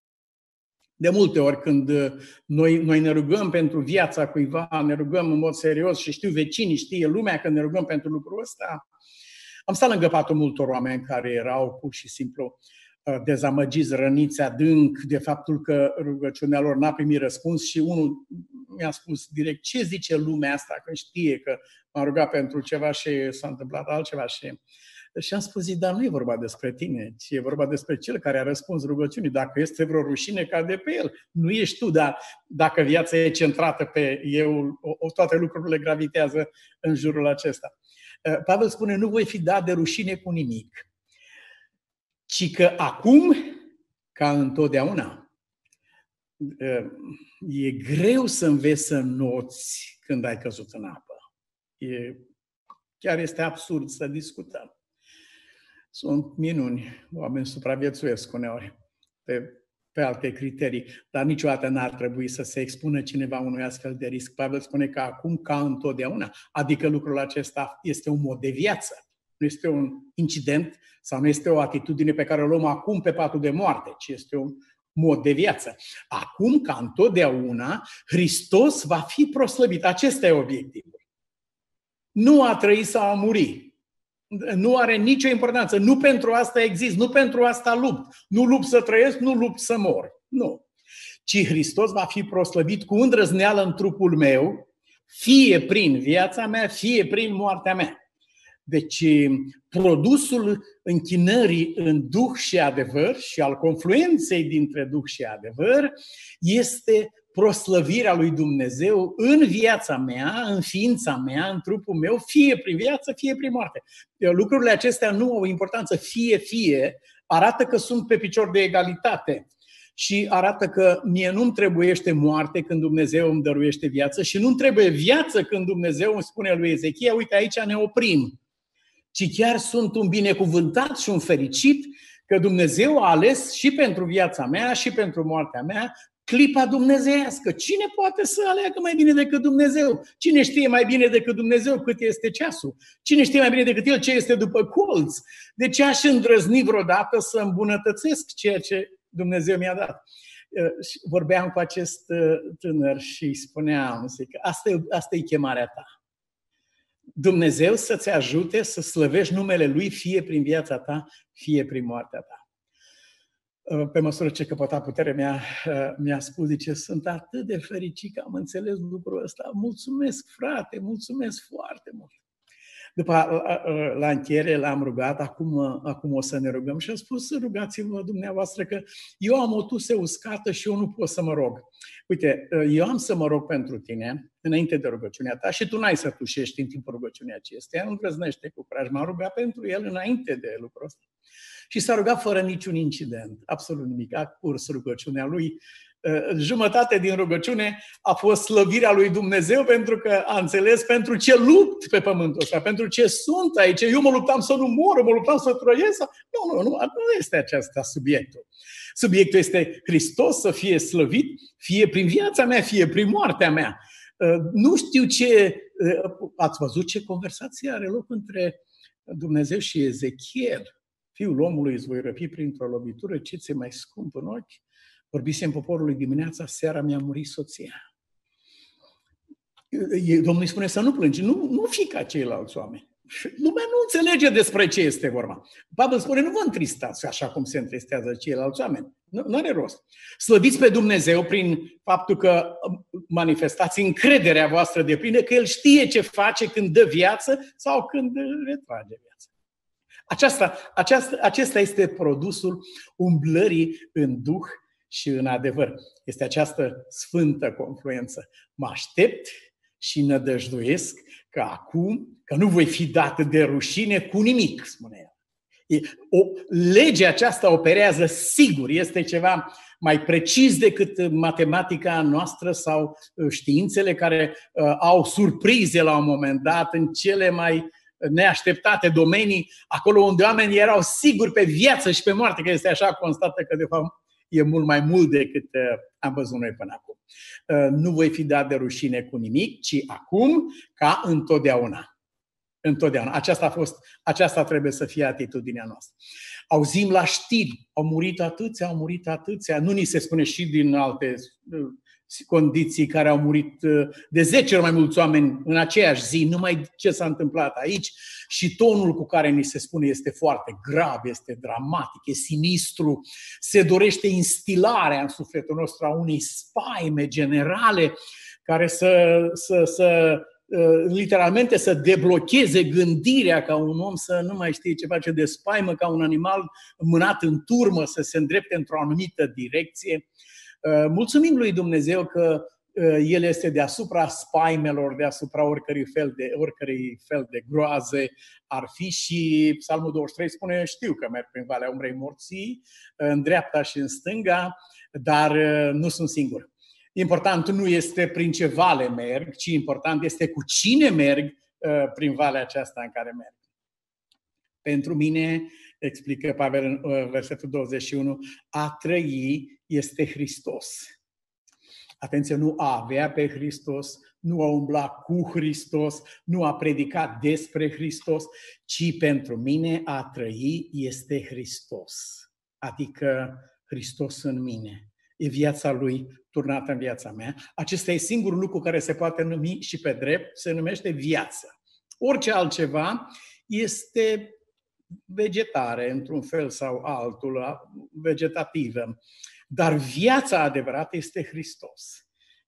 De multe ori când noi, noi ne rugăm pentru viața cuiva, ne rugăm în mod serios și știu vecinii, știe lumea că ne rugăm pentru lucrul ăsta, am stat lângă patul multor oameni care erau pur și simplu dezamăgiți, răniți adânc de faptul că rugăciunea lor n-a primit răspuns și unul mi-a spus direct: ce zice lumea asta când știe că m-am rugat pentru ceva și s-a întâmplat altceva? Și Și am spus: dar nu e vorba despre tine, ci e vorba despre cel care a răspuns rugăciunii. Dacă este vreo rușine, cade pe el. Nu ești tu, dar dacă viața e centrată pe eu, toate lucrurile gravitează în jurul acesta. Pavel spune: nu voi fi dat de rușine cu nimic, ci că acum, ca întotdeauna, e greu să înveți să înnoți când ai căzut în apă. E, chiar este absurd să discutăm. Sunt minuni, oameni supraviețuiesc uneori pe, pe alte criterii, dar niciodată n-ar trebui să se expună cineva unui astfel de risc. Pavel spune că acum, ca întotdeauna, adică lucrul acesta este un mod de viață, nu este un incident sau nu este o atitudine pe care o luăm acum pe patul de moarte, ci este un mod de viață. Acum, ca întotdeauna, Hristos va fi proslăvit. Acesta e obiectivul. Nu a trăi sau a muri. Nu are nicio importanță. Nu pentru asta exist, nu pentru asta lupt. Nu lupt să trăiesc, nu lupt să mor. Nu. Ci Hristos va fi proslăvit cu îndrăzneală în trupul meu, fie prin viața mea, fie prin moartea mea. Deci, produsul închinării în Duh și adevăr și al confluenței dintre Duh și adevăr este proslăvirea lui Dumnezeu în viața mea, în ființa mea, în trupul meu, fie prin viață, fie prin moarte. Lucrurile acestea nu au importanță, fie-fie, arată că sunt pe picior de egalitate și arată că mie nu-mi trebuiește moarte când Dumnezeu îmi dăruiește viață și nu-mi trebuie viață când Dumnezeu îmi spune lui Ezechia: uite, aici ne oprim. Ci chiar sunt un binecuvântat și un fericit că Dumnezeu a ales și pentru viața mea și pentru moartea mea clipa dumnezeiască. Cine poate să aleagă mai bine decât Dumnezeu? Cine știe mai bine decât Dumnezeu cât este ceasul? Cine știe mai bine decât El ce este după colț? De ce aș îndrăzni vreodată să îmbunătățesc ceea ce Dumnezeu mi-a dat? Vorbeam cu acest tânăr și îi spuneam că asta e, asta e chemarea ta. Dumnezeu să-ți ajute să slăvești numele Lui fie prin viața ta, fie prin moartea ta. Pe măsură ce căpăta puterea mea, mi-a spus, zice, sunt atât de fericit că am înțeles lucrul ăsta. Mulțumesc, frate, mulțumesc foarte mult. După la, la încheiere l-am rugat, acum, acum o să ne rugăm și am spus, rugați-vă dumneavoastră că eu am o tuse uscată și eu nu pot să mă rog. Uite, eu am să mă rog pentru tine înainte de rugăciunea ta și tu n-ai să tușești în timpul rugăciunii acesteia, nu îndrăznește cu curaj. M-am rugat pentru el înainte de lucrul ăsta. Și s-a rugat fără niciun incident, absolut nimic. A curs rugăciunea lui. Jumătate din rugăciune a fost slăvirea lui Dumnezeu pentru că a înțeles pentru ce lupt pe pământul ăsta, pentru ce sunt aici. Eu mă luptam să nu mor, mă luptam să trăiesc. Nu, nu, nu, nu este acesta subiectul. Subiectul este Hristos să fie slăvit, fie prin viața mea, fie prin moartea mea. Nu știu ce... Ați văzut ce conversație are loc între Dumnezeu și Ezechiel? Fiul omului îți voi răpi printr-o lovitură, ce ți-e mai scump în ochi? Vorbisem poporului dimineața, seara mi-a murit soția. Domnul îi spune să nu plângi, nu, nu fi ca ceilalți oameni. Lumea nu înțelege despre ce este vorba. Pavel spune, nu vă întristați așa cum se întristează ceilalți oameni. Nu, nu are rost. Slăviți pe Dumnezeu prin faptul că manifestați încrederea voastră de plină, că El știe ce face când dă viață sau când retrage viață. Aceasta, aceasta, acesta este produsul umblării în Duh și în adevăr. Este această sfântă confluență. Mă aștept și nădăjduiesc că acum, că nu voi fi dat de rușine cu nimic, spune el. O lege aceasta operează sigur, este ceva mai precis decât matematica noastră sau științele care uh, au surprize la un moment dat în cele mai neașteptate domenii, acolo unde oamenii erau siguri pe viață și pe moarte, că este așa, constată că de fapt e mult mai mult decât am văzut noi până acum. Nu voi fi dat de rușine cu nimic, ci acum ca întotdeauna. Întotdeauna. Aceasta a fost, aceasta trebuie să fie atitudinea noastră. Auzim la știri, au murit atâția, au murit atâția. Nu ni se spune și din alte condiții care au murit de zece ori mai mulți oameni în aceeași zi, numai ce s-a întâmplat aici și tonul cu care ni se spune este foarte grav, este dramatic, e sinistru, se dorește instilarea în sufletul nostru a unei spaime generale care să, să, să literalmente să deblocheze gândirea ca un om să nu mai știe ce face de spaimă, ca un animal mânat în turmă să se îndrepte într-o anumită direcție. Mulțumim lui Dumnezeu că El este deasupra spaimelor, deasupra oricărui fel de, oricărui fel de groaze ar fi și Psalmul douăzeci și trei spune, știu că merg prin Valea Umbrei Morții, în dreapta și în stânga, dar nu sunt singur. Important nu este prin ce vale merg, ci important este cu cine merg prin valea aceasta în care merg. Pentru mine, explică Pavel în versetul douăzeci și unu, a trăi este Hristos. Atenție, nu a avea pe Hristos, nu a umbla cu Hristos, nu a predica despre Hristos, ci pentru mine a trăi este Hristos. Adică Hristos în mine. E viața Lui turnată în viața mea. Acesta e singurul lucru care se poate numi și pe drept, se numește viață. Orice altceva este vegetare, într-un fel sau altul, vegetativă. Dar viața adevărată este Hristos.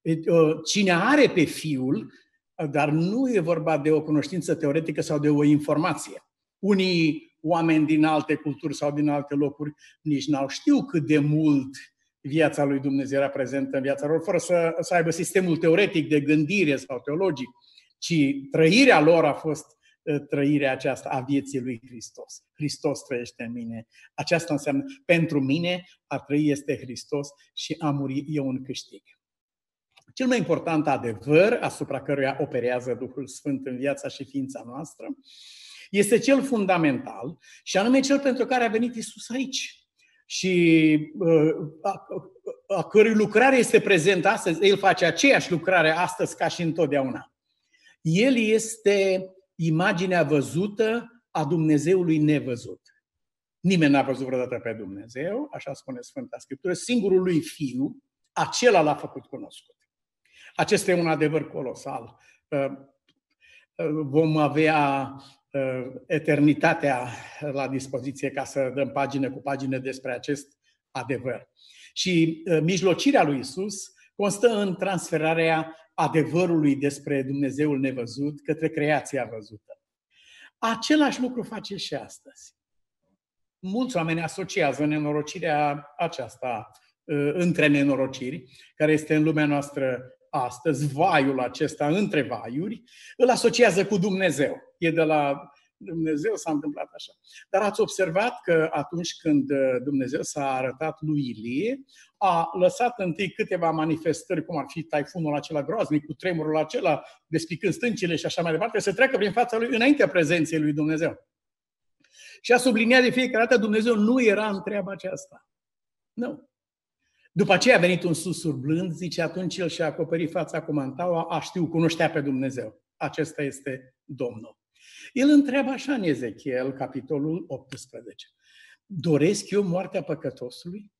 Cine are pe Fiul, dar nu e vorba de o cunoștință teoretică sau de o informație. Unii oameni din alte culturi sau din alte locuri nici n-au știu cât de mult viața lui Dumnezeu era prezentă în viața lor, fără să, să aibă sistemul teoretic de gândire sau teologic, ci trăirea lor a fost trăirea aceasta a vieții lui Hristos. Hristos trăiește în mine. Aceasta înseamnă, pentru mine, a trăi este Hristos și a muri e un câștig. Cel mai important adevăr asupra căruia operează Duhul Sfânt în viața și ființa noastră este cel fundamental și anume cel pentru care a venit Iisus aici. Și a cărui lucrare este prezentă astăzi, El face aceeași lucrare astăzi ca și întotdeauna. El este imaginea văzută a Dumnezeului nevăzut. Nimeni n-a văzut vreodată pe Dumnezeu, așa spune Sfânta Scriptură, singurul lui Fiu, acela l-a făcut cunoscut. Acesta e un adevăr colosal. Vom avea eternitatea la dispoziție ca să dăm pagină cu pagină despre acest adevăr. Și mijlocirea lui Iisus constă în transferarea adevărului despre Dumnezeul nevăzut către creația văzută. Același lucru face și astăzi. Mulți oameni asociază nenorocirea aceasta între nenorociri, care este în lumea noastră astăzi, vaiul acesta între vaiuri, îl asociază cu Dumnezeu. E de la Dumnezeu s-a întâmplat așa. Dar ați observat că atunci când Dumnezeu s-a arătat lui Ilie, a lăsat întâi câteva manifestări, cum ar fi taifunul acela groaznic, cu tremurul acela, despicând stâncile și așa mai departe, să treacă prin fața lui înaintea prezenței lui Dumnezeu. Și a subliniat de fiecare dată, Dumnezeu nu era în treaba aceasta. Nu. După aceea a venit un susur blând, zice, atunci el și-a acoperit fața cu mantaua, a știu, cunoștea pe Dumnezeu. Acesta este Domnul. El întreabă așa în Ezechiel, capitolul optsprezece. Doresc eu moartea păcătosului?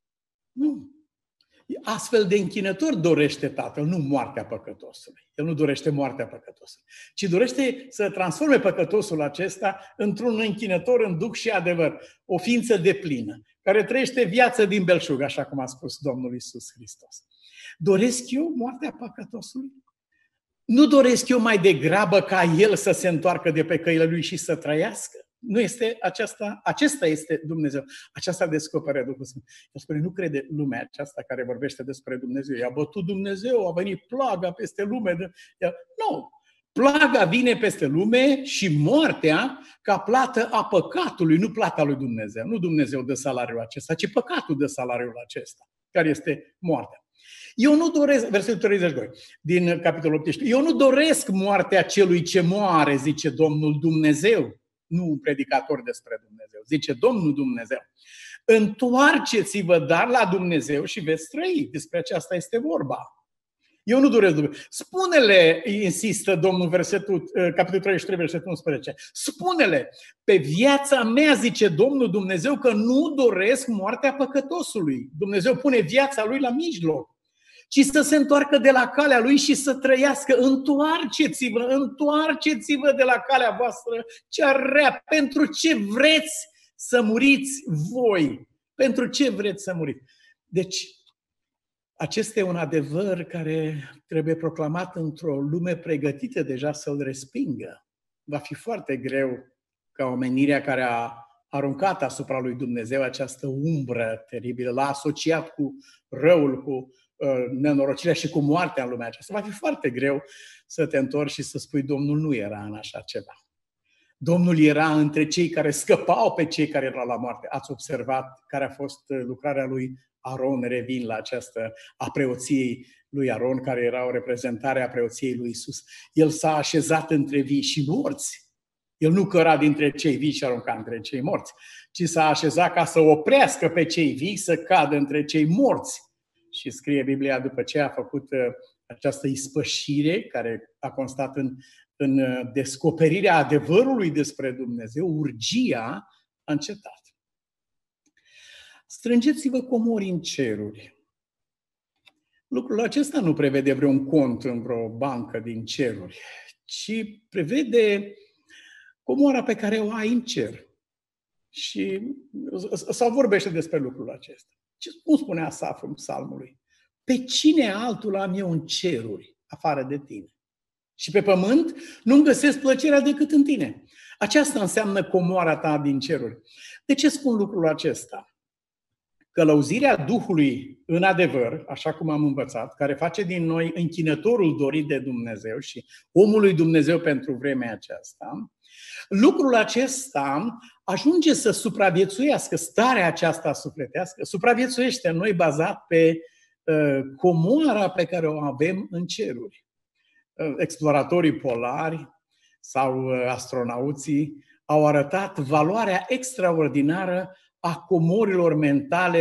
Nu. Astfel de închinător dorește Tatăl, nu moartea păcătosului. El nu dorește moartea păcătosului, ci dorește să transforme păcătosul acesta într-un închinător în duh și adevăr, o ființă deplină, care trăiește viață din belșug, așa cum a spus Domnul Iisus Hristos. Doresc eu moartea păcătosului? Nu doresc eu mai degrabă ca el să se întoarcă de pe căile lui și să trăiască? Nu este aceasta, acesta este Dumnezeu. Aceasta descoperă Duhul Sfânt. El spune, nu crede lumea aceasta care vorbește despre Dumnezeu. I-a bătut Dumnezeu, a venit plaga peste lume. Nu! Plaga vine peste lume și moartea ca plată a păcatului, nu plata lui Dumnezeu. Nu Dumnezeu dă salariul acesta, ci păcatul dă salariul acesta, care este moartea. Eu nu doresc, versetul treizeci și doi din capitolul optsprezece, eu nu doresc moartea celui ce moare, zice Domnul Dumnezeu. Nu un predicator despre Dumnezeu, zice Domnul Dumnezeu. Întoarceți-vă dar la Dumnezeu și veți trăi. Despre aceasta este vorba. Eu nu doresc Dumnezeu. Spune-le, insistă Domnul, versetul, capitolul treizeci și trei, versetul unsprezece. Spune-le, pe viața mea, zice Domnul Dumnezeu, că nu doresc moartea păcătosului. Dumnezeu pune viața lui la mijloc, ci să se întoarcă de la calea lui și să trăiască. Întoarceți-vă, întoarceți-vă de la calea voastră cea rea. Pentru ce vreți să muriți voi? Pentru ce vreți să muriți? Deci, acesta e un adevăr care trebuie proclamat într-o lume pregătită deja să-l respingă. Va fi foarte greu ca omenirea care a aruncat asupra lui Dumnezeu această umbră teribilă, l-a asociat cu răul, cu nenorocirea și cu moartea în lumea aceasta. Va fi foarte greu să te întorci și să spui Domnul nu era în așa ceva. Domnul era între cei care scăpau pe cei care erau la moarte. Ați observat care a fost lucrarea lui Aron, revin la această a preoției lui Aron, care era o reprezentare a preoției lui Iisus. El s-a așezat între vii și morți. El nu căra dintre cei vii și arunca între cei morți, ci s-a așezat ca să oprească pe cei vii să cadă între cei morți. Și scrie Biblia, după ce a făcut această ispășire, care a constat în, în descoperirea adevărului despre Dumnezeu, urgia a încetat. Strângeți-vă comori în ceruri. Lucrul acesta nu prevede vreun cont în vreo bancă din ceruri, ci prevede comora pe care o ai în cer. Și sau vorbește despre lucrul acesta. Cum spune Asaf în psalmului? Pe cine altul am eu în ceruri, afară de tine? Și pe pământ nu-mi găsesc plăcerea decât în tine. Aceasta înseamnă comoara ta din ceruri. De ce spun lucrul acesta? Călăuzirea Duhului în adevăr, așa cum am învățat, care face din noi închinătorul dorit de Dumnezeu și omul lui Dumnezeu pentru vremea aceasta, lucrul acesta ajunge să supraviețuiască, starea aceasta sufletească, supraviețuiește în noi bazat pe uh, comoara pe care o avem în ceruri. Uh, exploratorii polari sau uh, astronauții au arătat valoarea extraordinară a comorilor mentale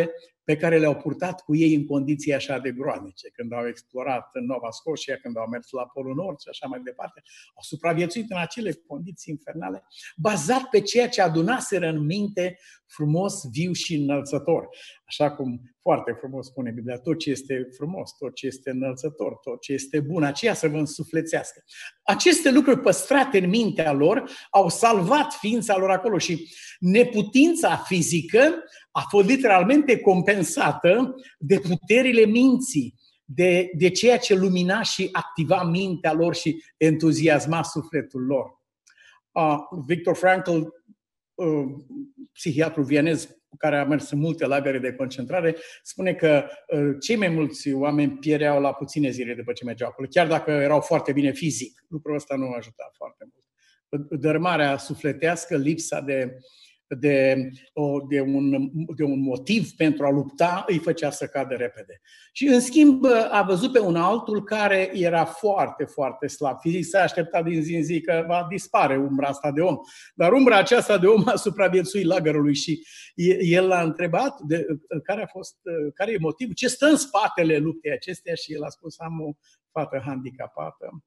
pe care le-au purtat cu ei în condiții așa de groaznice, când au explorat în Nova Scotia, când au mers la Polul Nord și așa mai departe, au supraviețuit în acele condiții infernale, bazat pe ceea ce adunaseră în minte frumos, viu și înălțător. Așa cum foarte frumos spune Biblia, tot ce este frumos, tot ce este înălțător, tot ce este bun, aceea să vă însuflețească. Aceste lucruri păstrate în mintea lor au salvat ființa lor acolo și neputința fizică a fost literalmente compensată de puterile minții, de, de ceea ce lumina și activa mintea lor și entuziasma sufletul lor. Uh, Viktor Frankl, uh, psihiatru vienez care a mers în multe lagăre de concentrare, spune că uh, cei mai mulți oameni piereau la puține zile după ce mergeau acolo, chiar dacă erau foarte bine fizic. Lucrul ăsta nu ajuta foarte mult. Dărâmarea sufletească, lipsa de De, o, de, un, de un motiv pentru a lupta, îi făcea să cadă repede. Și în schimb a văzut pe un altul care era foarte, foarte slab fizic, s-a așteptat din zi în zi că va dispare umbra asta de om. Dar umbra aceasta de om a supraviețuit lagărului și el l-a întrebat de, care a fost, care e motivul, ce stă în spatele luptei acesteia și el a spus: am o fată handicapată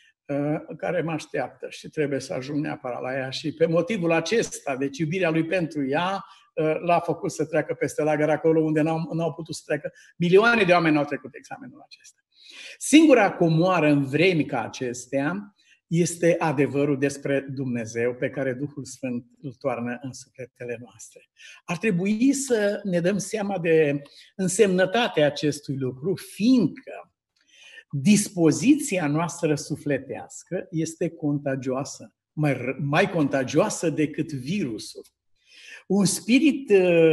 care mă așteaptă și trebuie să ajung neapărat la ea și pe motivul acesta, deci iubirea lui pentru ea, l-a făcut să treacă peste lagăr acolo unde n-au, n-au putut să treacă. Milioane de oameni n-au trecut examenul acesta. Singura comoară în vremi ca acestea este adevărul despre Dumnezeu pe care Duhul Sfânt îl toarnă în sufletele noastre. Ar trebui să ne dăm seama de însemnătatea acestui lucru, fiindcă dispoziția noastră sufletească este contagioasă, mai, mai contagioasă decât virusul. Un spirit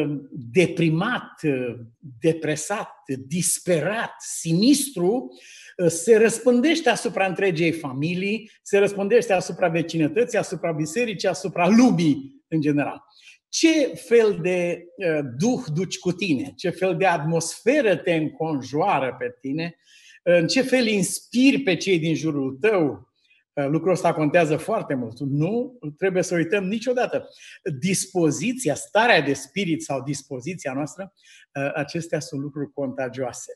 deprimat, depresat, disperat, sinistru se răspândește asupra întregei familii, se răspândește asupra vecinătății, asupra bisericii, asupra lumii în general. Ce fel de duh duci cu tine? Ce fel de atmosferă te înconjoară pe tine? În ce fel inspiri pe cei din jurul tău? Lucrul ăsta contează foarte mult. Nu trebuie să uităm niciodată. Dispoziția, starea de spirit sau dispoziția noastră, acestea sunt lucruri contagioase.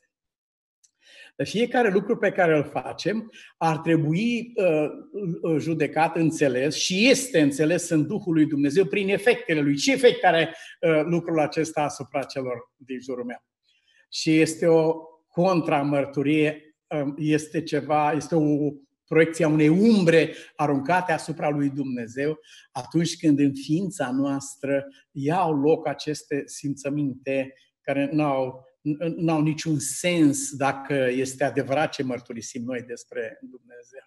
Fiecare lucru pe care îl facem ar trebui uh, judecat, înțeles și este înțeles în Duhul lui Dumnezeu prin efectele lui. Ce efect are uh, lucrul acesta asupra celor din jurul meu? Și este o contramărturie, este ceva, este o proiecție a unei umbre aruncate asupra lui Dumnezeu atunci când în ființa noastră iau loc aceste simțăminte care n-au, n-au niciun sens dacă este adevărat ce mărturisim noi despre Dumnezeu.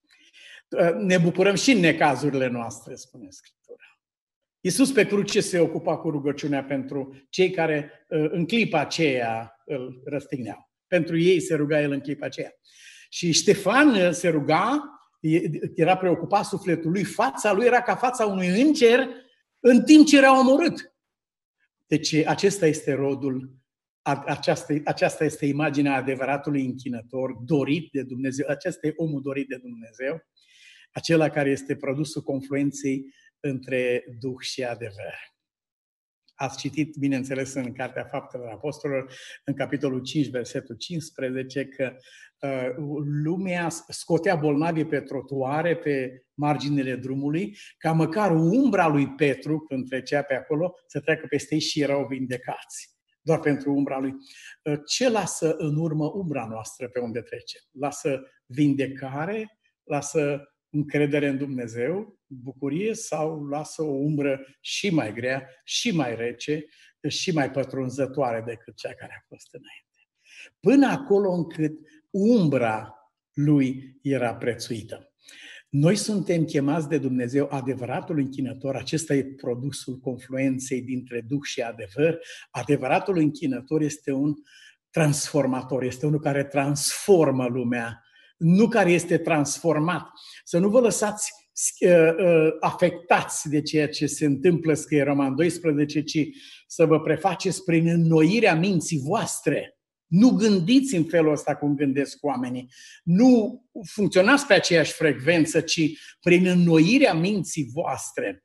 Ne bucurăm și în necazurile noastre, spune Scriptura. Iisus pe cruce se ocupa cu rugăciunea pentru cei care în clipa aceea îl răstigneau. Pentru ei se ruga el în clipa aceea. Și Ștefan se ruga, era preocupat sufletul lui, fața lui era ca fața unui înger în timp ce era omorât. Deci acesta este rodul, aceasta, aceasta este imaginea adevăratului închinător, dorit de Dumnezeu, acesta e omul dorit de Dumnezeu, acela care este produsul confluenței între Duh și adevăr. Ați citit, bineînțeles, în Cartea Faptelor Apostolilor, în capitolul cinci, versetul cincisprezece, că uh, lumea scotea bolnavii pe trotuare, pe marginile drumului, ca măcar umbra lui Petru, când trecea pe acolo, să treacă peste ei și erau vindecați. Doar pentru umbra lui. Uh, ce lasă în urmă umbra noastră pe unde trece? Lasă vindecare? Lasă încredere în Dumnezeu, bucurie, sau lasă o umbră și mai grea, și mai rece, și mai pătrunzătoare decât cea care a fost înainte. Până acolo încât umbra lui era prețuită. Noi suntem chemați de Dumnezeu, adevăratul închinător, acesta e produsul confluenței dintre Duh și adevăr. Adevăratul închinător este un transformator, este unul care transformă lumea, nu care este transformat. Să nu vă lăsați uh, uh, afectați de ceea ce se întâmplă, scrie Roman doisprezece, ci să vă prefaceți prin înnoirea minții voastre. Nu gândiți în felul ăsta cum gândesc oamenii. Nu funcționați pe aceeași frecvență, ci prin înnoirea minții voastre.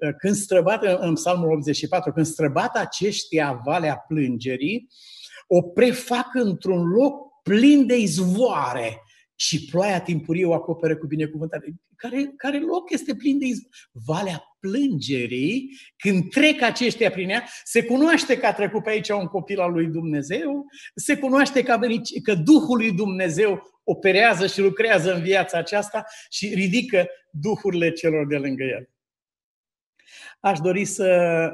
când străbată, în Psalmul optzeci și patru, când străbată aceștia valea plângerii, o prefac într-un loc plin de izvoare și ploaia timpurie o acoperă cu binecuvântare. Care, care loc este plin de izvoare? Valea plângerii, când trec aceștia prin ea, se cunoaște că a trecut pe aici un copil al lui Dumnezeu, se cunoaște că, a venit, că Duhul lui Dumnezeu operează și lucrează în viața aceasta și ridică duhurile celor de lângă el. Aș dori să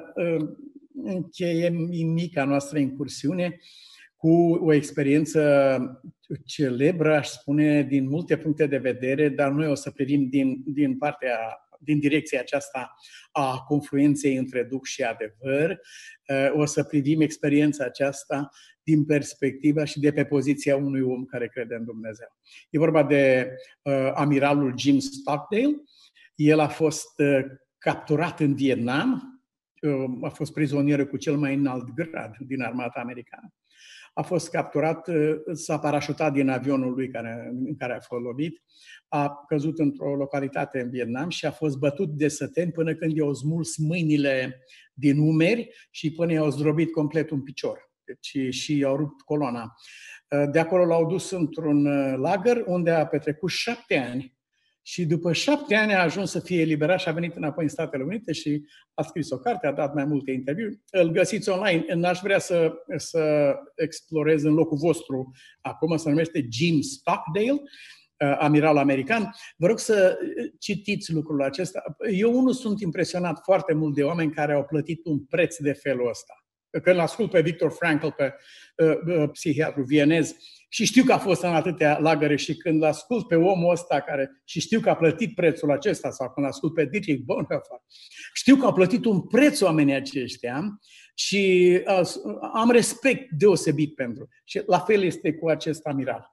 încheiem mica noastră incursiune cu o experiență celebră, aș spune, din multe puncte de vedere, dar noi o să privim din, din partea, din direcția aceasta a confluenței între Duh și adevăr. O să privim experiența aceasta din perspectiva și de pe poziția unui om care crede în Dumnezeu. E vorba de uh, amiralul Jim Stockdale. El a fost uh, capturat în Vietnam, uh, a fost prizonier cu cel mai înalt grad din armata americană. A fost capturat, s-a parașutat din avionul lui care, în care a fost lovit, a căzut într-o localitate în Vietnam și a fost bătut de săteni până când i-au smuls mâinile din umeri și până i-au zdrobit complet un picior. Deci și i-au rupt coloana. De acolo l-au dus într-un lagăr unde a petrecut șapte ani. Și după șapte ani a ajuns să fie eliberat și a venit înapoi în Statele Unite și a scris o carte, a dat mai multe interviuri. Îl găsiți online. N-aș vrea să, să explorez în locul vostru. Acum se numește Jim Stockdale, amiral american. Vă rog să citiți lucrul acesta. Eu unul sunt impresionat foarte mult de oameni care au plătit un preț de felul ăsta. Când l-ascult pe Viktor Frankl, pe uh, uh, psihiatru vienez, și știu că a fost în atâtea lagăre și când l-ascult pe omul ăsta care, și știu că a plătit prețul acesta, sau când l-ascult pe Dietrich Bonhoeffer, știu că au plătit un preț oamenii aceștia și uh, am respect deosebit pentru. Și la fel este cu acest amiral.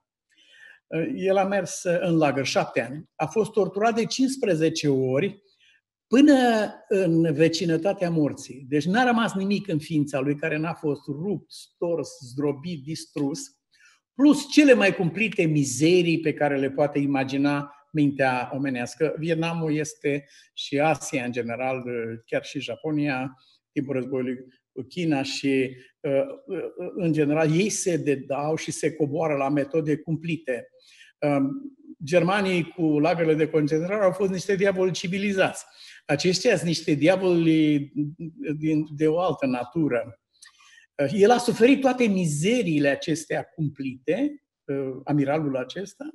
Uh, el a mers în lagăr șapte ani, a fost torturat de cincisprezece ori până în vecinătatea morții. Deci n-a rămas nimic în ființa lui care n-a fost rupt, stors, zdrobit, distrus, plus cele mai cumplite mizerii pe care le poate imagina mintea omenească. Vietnamul este și Asia în general, chiar și Japonia, timpul războiului cu China și în general ei se dedau și se coboară la metode cumplite. Germanii cu lagările de concentrare au fost niște diavoli civilizați. Aceștia sunt niște diavoli de o altă natură. El a suferit toate mizeriile acestea cumplite, amiralul acesta,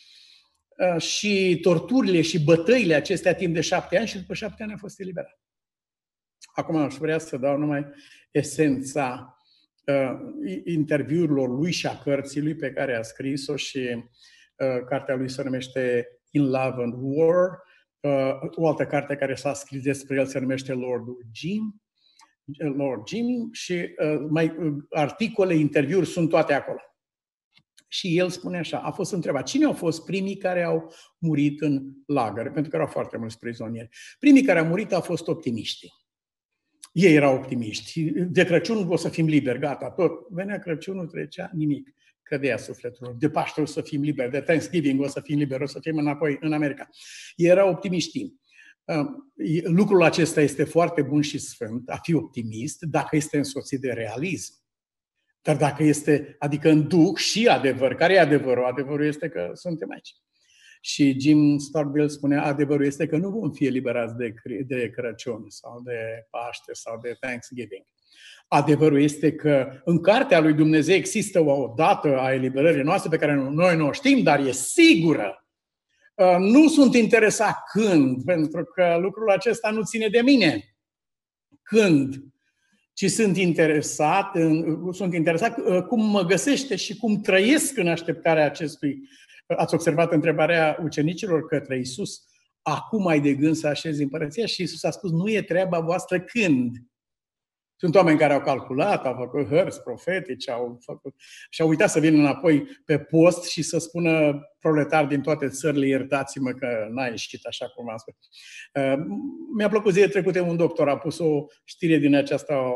și torturile și bătăile acestea timp de șapte ani și după șapte ani a fost eliberat. Acum aș vrea să dau numai esența interviurilor lui și a cărții lui pe care a scris-o și cartea lui se numește In Love and War. O altă carte care s-a scris despre el se numește Lordul Jim. Lord Jim și uh, mai uh, articole, interviuri sunt toate acolo. Și el spune așa, a fost întrebat, cine au fost primii care au murit în lagăre? Pentru că erau foarte mulți prizonieri. Primii care au murit au fost optimiștii. Ei erau optimiști. De Crăciun o să fim liberi, gata, tot. Venea Crăciunul, trecea, nimic. Cădea sufletul. De Paște o să fim liberi, de Thanksgiving o să fim liberi, o să fim înapoi în America. Ei erau optimiști. Lucrul acesta este foarte bun și sfânt, a fi optimist, dacă este însoțit de realism. Dar dacă este, adică în duh și adevăr, care e adevărul? Adevărul este că suntem aici. Și Jim Stockdale spunea, adevărul este că nu vom fi eliberați de, de Crăciun sau de Paște sau de Thanksgiving. Adevărul este că în cartea lui Dumnezeu există o dată a eliberării noastre pe care noi nu o știm, dar e sigură. Nu sunt interesat când, pentru că lucrul acesta nu ține de mine. Când? Ci sunt interesat, sunt interesat cum mă găsește și cum trăiesc în așteptarea acestui. Ați observat întrebarea ucenicilor către Iisus? Acum ai de gând să așezi împărăția? Și Iisus a spus, nu e treaba voastră când. Sunt oameni care au calculat, au făcut hărți profetice, au făcut și au uitat să vină înapoi pe post și să spună proletari din toate țările, iertați-mă că n-a ieșit așa cum am spus. Mi-a plăcut zilele trecute, un doctor a pus o știre din aceasta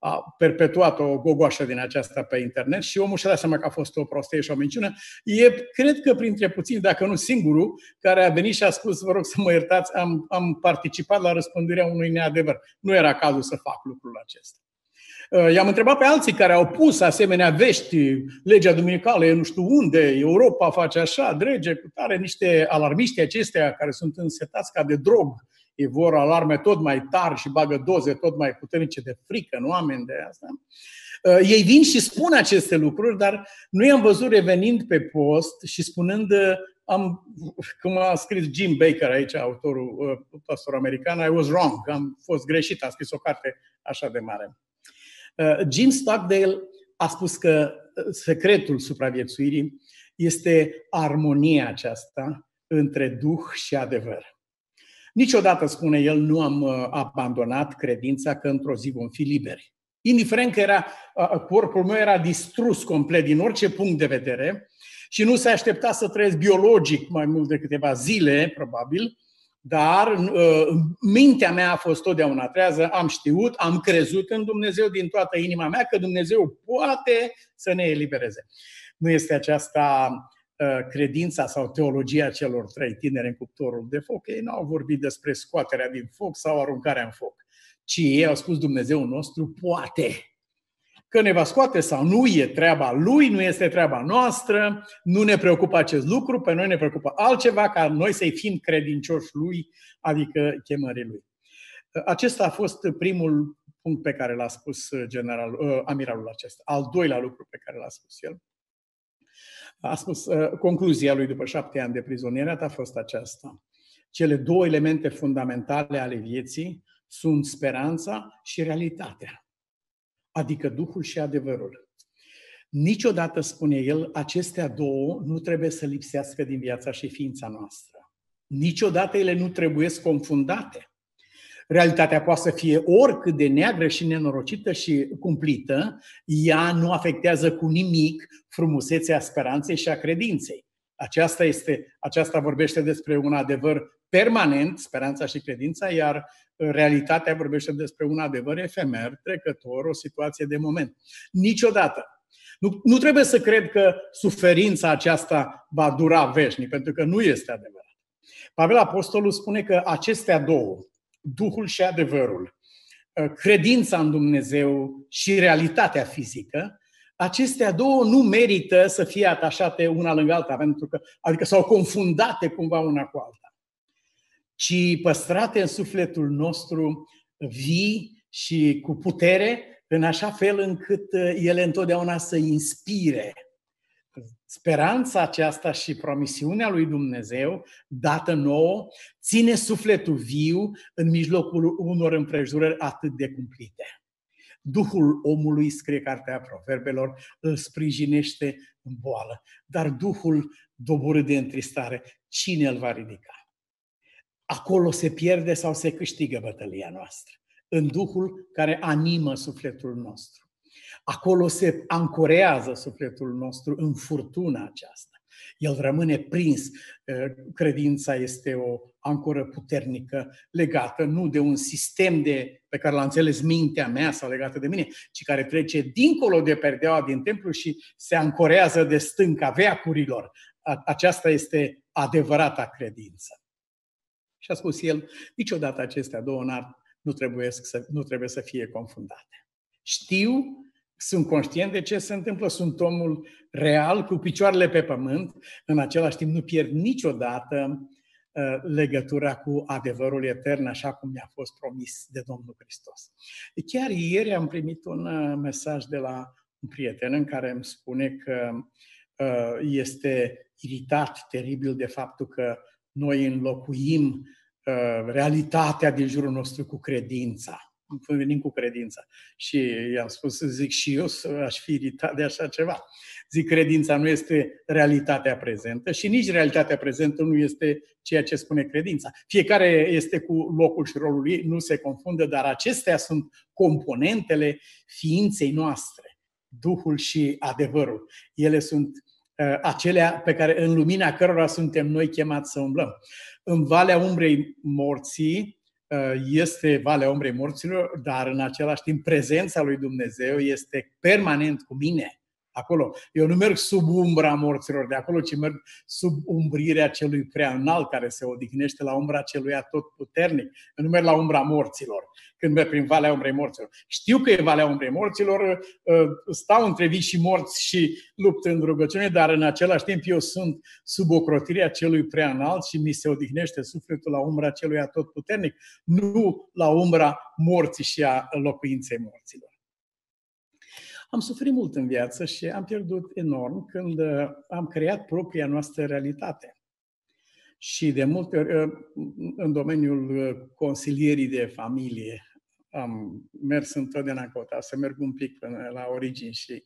a perpetuat o gogoașă din aceasta pe internet și omul și-a dat seama că a fost o prostie și o minciună. E, cred că printre puțini, dacă nu singurul, care a venit și a spus, vă rog să mă iertați, am, am participat la răspândirea unui neadevăr. Nu era cazul să fac lucrul acesta. I-am întrebat pe alții care au pus asemenea vești, legea duminicală e nu știu unde, Europa face așa, drege, cu tare, niște alarmiști acestea care sunt însetați ca de drog. Ei vor alarme tot mai tari și bagă doze tot mai puternice de frică în oameni de asta. Ei vin și spun aceste lucruri, dar nu i-am văzut revenind pe post și spunând, am, cum a scris Jim Baker aici, autorul, pastor american, I was wrong, am fost greșit, a scris o carte așa de mare. Jim Stockdale a spus că secretul supraviețuirii este armonia aceasta între duh și adevăr. Niciodată, spune el, nu am abandonat credința că într-o zi vom fi liberi. Indiferent că era, corpul meu era distrus complet din orice punct de vedere și nu se aștepta să trăiesc biologic mai mult de câteva zile, probabil, dar mintea mea a fost totdeauna trează, am știut, am crezut în Dumnezeu din toată inima mea că Dumnezeu poate să ne elibereze. Nu este aceasta credința sau teologia celor trei tineri în cuptorul de foc. Ei nu au vorbit despre scoaterea din foc sau aruncarea în foc, ci ei au spus Dumnezeu nostru poate. Că ne va scoate sau nu e treaba Lui, nu este treaba noastră, nu ne preocupă acest lucru, pe noi ne preocupă altceva, ca noi să-i fim credincioși Lui, adică chemării Lui. Acesta a fost primul punct pe care l-a spus general, amiralul acesta. Al doilea lucru pe care l-a spus el. A spus, concluzia lui după șapte ani de prizonieriat a fost aceasta. Cele două elemente fundamentale ale vieții sunt speranța și realitatea, adică Duhul și adevărul. Niciodată, spune el, acestea două nu trebuie să lipsească din viața și ființa noastră. Niciodată ele nu trebuie confundate. Realitatea poate să fie oricât de neagră și nenorocită și cumplită, ea nu afectează cu nimic frumusețea speranței și a credinței. Aceasta, este, aceasta vorbește despre un adevăr permanent, speranța și credința, iar realitatea vorbește despre un adevăr efemer, trecător, o situație de moment. Niciodată. Nu, nu trebuie să cred că suferința aceasta va dura veșnic, pentru că nu este adevărat. Pavel Apostolul spune că acestea două, Duhul și adevărul, credința în Dumnezeu și realitatea fizică, acestea două nu merită să fie atașate una lângă alta, pentru că, adică sau confundate cumva una cu alta, ci păstrate în sufletul nostru vii și cu putere, în așa fel încât ele întotdeauna să inspire. Speranța aceasta și promisiunea lui Dumnezeu, dată nouă, ține sufletul viu în mijlocul unor împrejurări atât de cumplite. Duhul omului, scrie Cartea Proverbelor, îl sprijinește în boală, dar Duhul doborât de întristare, cine îl va ridica? Acolo se pierde sau se câștigă bătălia noastră, în Duhul care animă sufletul nostru. Acolo se ancorează sufletul nostru în furtuna aceasta. El rămâne prins. Credința este o ancoră puternică legată nu de un sistem de, pe care l-a înțeles mintea mea sau legată de mine, ci care trece dincolo de perdeaua din templu și se ancorează de stânca veacurilor. Aceasta este adevărata credință. Și a spus el, niciodată acestea două nu trebuie să, nu trebuie să fie confundate. Știu, sunt conștient de ce se întâmplă, sunt omul real, cu picioarele pe pământ, în același timp nu pierd niciodată uh, legătura cu adevărul etern, așa cum mi-a fost promis de Domnul Hristos. Chiar ieri am primit un uh, mesaj de la un prieten în care îmi spune că uh, este iritat teribil de faptul că noi înlocuim uh, realitatea din jurul nostru cu credința. Venim cu credința. Și i-am spus, zic, și eu aș fi iritat de așa ceva. Zic, credința nu este realitatea prezentă și nici realitatea prezentă nu este ceea ce spune credința. Fiecare este cu locul și rolul ei, nu se confundă, dar acestea sunt componentele ființei noastre, Duhul și adevărul. Ele sunt uh, acelea pe care, în lumina cărora suntem noi chemați să umblăm. În valea umbrei morții, este Valea Umbrei Morților, dar în același timp prezența lui Dumnezeu este permanent cu mine acolo. Eu nu merg sub umbra morților de acolo, ci merg sub umbrirea celui prea înalt care se odihnește la umbra celui atotputernic. Eu nu merg la umbra morților când merg prin Valea Umbrei Morților. Știu că e Valea Umbrei Morților, stau între vii și morți și lupt în rugăciune, dar în același timp eu sunt sub ocrotirea celui prea înalt și mi se odihnește sufletul la umbra celui atotputernic, nu la umbra morții și a locuinței morților. Am suferit mult în viață și am pierdut enorm când am creat propria noastră realitate. Și de multe ori, în domeniul consilierii de familie, am mers întotdeauna căutat să merg un pic până la origini și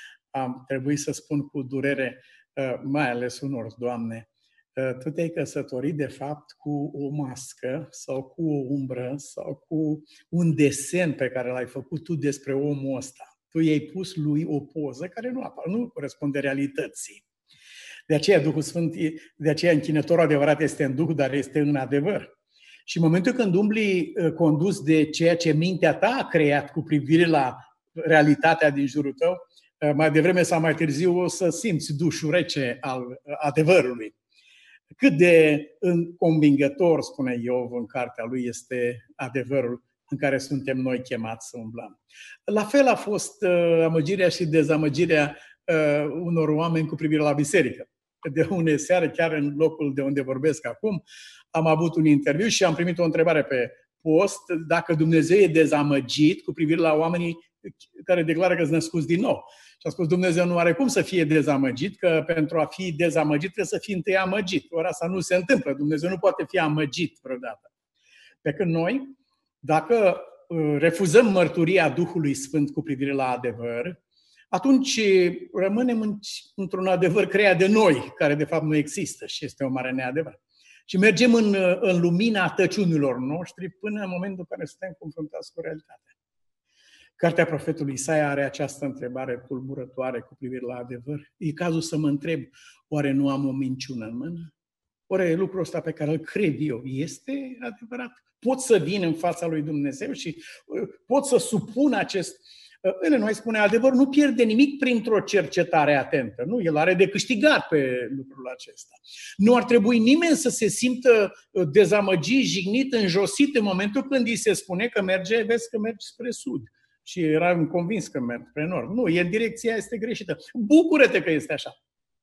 am trebuit să spun cu durere, mai ales unor doamne, tu te-ai căsătorit de fapt cu o mască sau cu o umbră sau cu un desen pe care l-ai făcut tu despre omul ăsta. Tu i-ai pus lui o poză care nu, apare, nu corespunde realității. De aceea Duhul Sfânt, de aceea închinătorul adevărat este în Duh, dar este în adevăr. Și în momentul când umbli condus de ceea ce mintea ta a creat cu privire la realitatea din jurul tău, mai devreme sau mai târziu o să simți dușul rece al adevărului. Cât de convingător, spune Iov în cartea lui, este adevărul în care suntem noi chemați să umblăm. La fel a fost uh, amăgirea și dezamăgirea uh, unor oameni cu privire la biserică. De une seară, chiar în locul de unde vorbesc acum, am avut un interviu și am primit o întrebare pe post dacă Dumnezeu e dezamăgit cu privire la oamenii care declară că sunt născuți din nou. Și a spus, Dumnezeu nu are cum să fie dezamăgit, că pentru a fi dezamăgit trebuie să fie întâi amăgit. Ori asta nu se întâmplă. Dumnezeu nu poate fi amăgit vreodată. Pe când noi, dacă refuzăm mărturia Duhului Sfânt cu privire la adevăr, atunci rămânem într-un adevăr creat de noi, care de fapt nu există și este o mare neadevăr. Și mergem în, în lumina tăciunilor noștri până în momentul în care suntem confruntați cu realitatea. Cartea profetului Isaia are această întrebare tulburătoare cu privire la adevăr. E cazul să mă întreb, oare nu am o minciună în mână? Oare lucrul ăsta pe care îl cred eu este adevărat? Pot să vin în fața lui Dumnezeu și pot să supun acest... El noi spune, adevărul nu pierde nimic printr-o cercetare atentă. Nu, el are de câștigat pe lucrul acesta. Nu ar trebui nimeni să se simtă dezamăgit, jignit, înjosit în momentul când îi se spune că merge, vezi că mergi spre sud. Și eram convins că merg spre nord. Nu, e în direcția este greșită. Bucură-te că este așa.